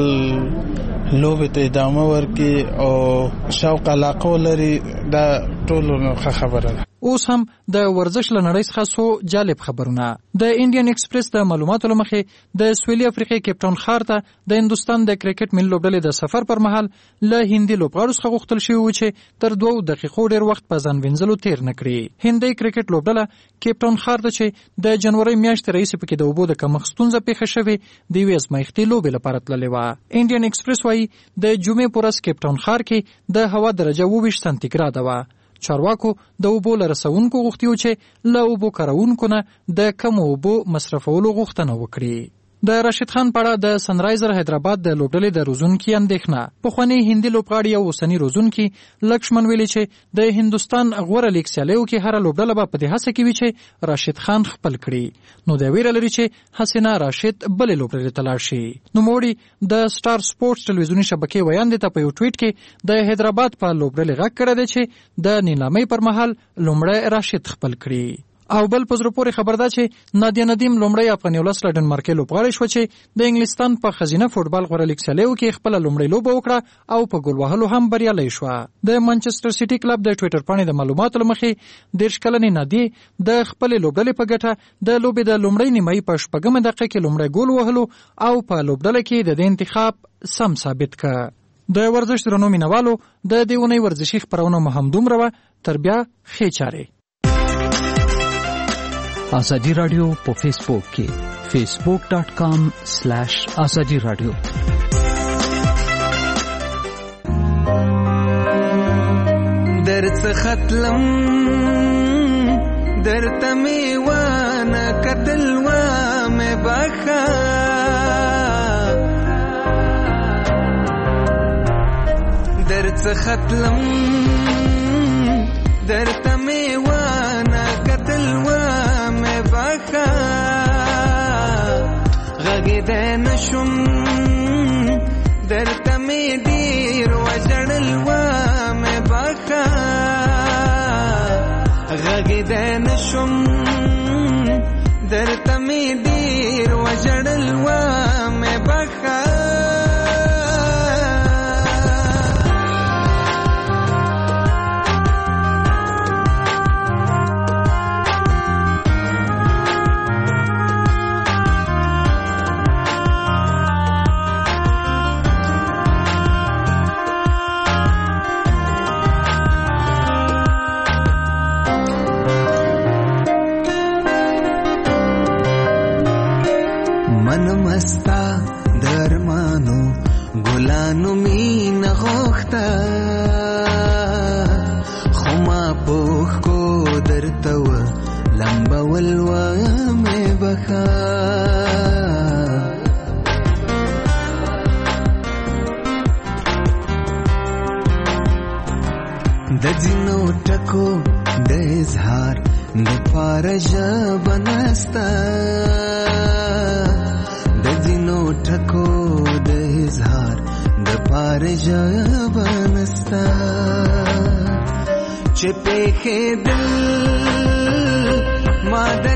لوبې ته ادامه ورکړي او شوق علاقه ولري. دا ټول خبره ده. اوس هم د ورزش لنړۍ څخه سو جالب خبرونه. د انډین ایکسپریس د معلوماتو لمخې د سویلي افریقې کیپټاون ښار ته د هندستان د کرکټ ملي لوبډلې د سفر پر مهال له هندي لوبغاړو څخه غوښتل شوی و چې تر 2 دقیقو ډیر وخت په ځان وینځلو تیر نه کړي. هندي کرکټ لوبډله کیپټاون ښار ته چې د جنوري میاشتې راهیسې پکې د اوبو د کمښت ستونزه پیښه شوې د یوې ازمایښتي لوبې لپاره تللې وه. انډین ایکسپریس وايي د جمعې په ورځ کیپټاون ښار کې د هوا درجه 22 سانتیګراډه وه. چارواکو د اوبو لرسونکو غوښتي و چې له اوبو کارونکو نه د کم اوبو مصرفولو غوښتنه وکړي. د راشد خان پاړه د سنرایزر حیدرآباد د لوبډلې د روزونکي اندېښنه. پخوانی هندي لوبغاړي او اوسنی روزونکي لکشمن ویلي چې د هندستان غوره لیګ سیالیو کې هر لوبډله به په دې هڅه کې وي چې راشد خان خپل کړي. نو دا ویره لري چې حسینا راشد بلې لوبډلې ته لاړ شي. نوموړي د سٹار سپورټس ټلویزیوني شبکې ویاندې ته په یو ټویټ کې د حیدرآباد په لوبډلې غږ کړی دی چې د نیلامۍ پر مهال لومړی راشد خپل کړي. او بل پزرو پورې خبر ده چې نادیا ندیم لومړی افغاني ولس له ډنمارک لوبغاړی شو چې د انګلستان په خزینه فوټبال غوړه لیګ سیالیو کې خپل لومړی لوبه وکړه او په ګول وهلو هم بریالۍ شو. د مانچستر سیټي کلب د ټوئیټر باندې د معلوماتو لمخې 10 کلنې نادیه د خپل لوبډلې په ګټه د لوبې د لومړی نیمایي په 8 دقیقه کې لومړی ګول وهلو او په لوبډله کې د انتخاب سم ثابت کړ. د ورزش درنو مینوالو د دیونی ورزشي خبرونه مهم دومره تر بیا ښه چاره. آزادی رادیو په فیسبوک کې facebook.com/azadi radio. درڅ ختلم درته میوانه قتل و مې بخا درڅ ختلم درته میوانه قتل و غږېدی نشم درته مې ډېر وژړل ومې بخا غږېدی نشم درته مې ډېر وژړل ومې بخا مستا درمانو ګلانو مين غوښتا خما پوخ کو درتو لمبول و مې د ځینو ټکو د اظهار د پاره ژبه نسته د ځینو ټکو د اظهار د پاره ژبه نسته چې پېښې دل ما د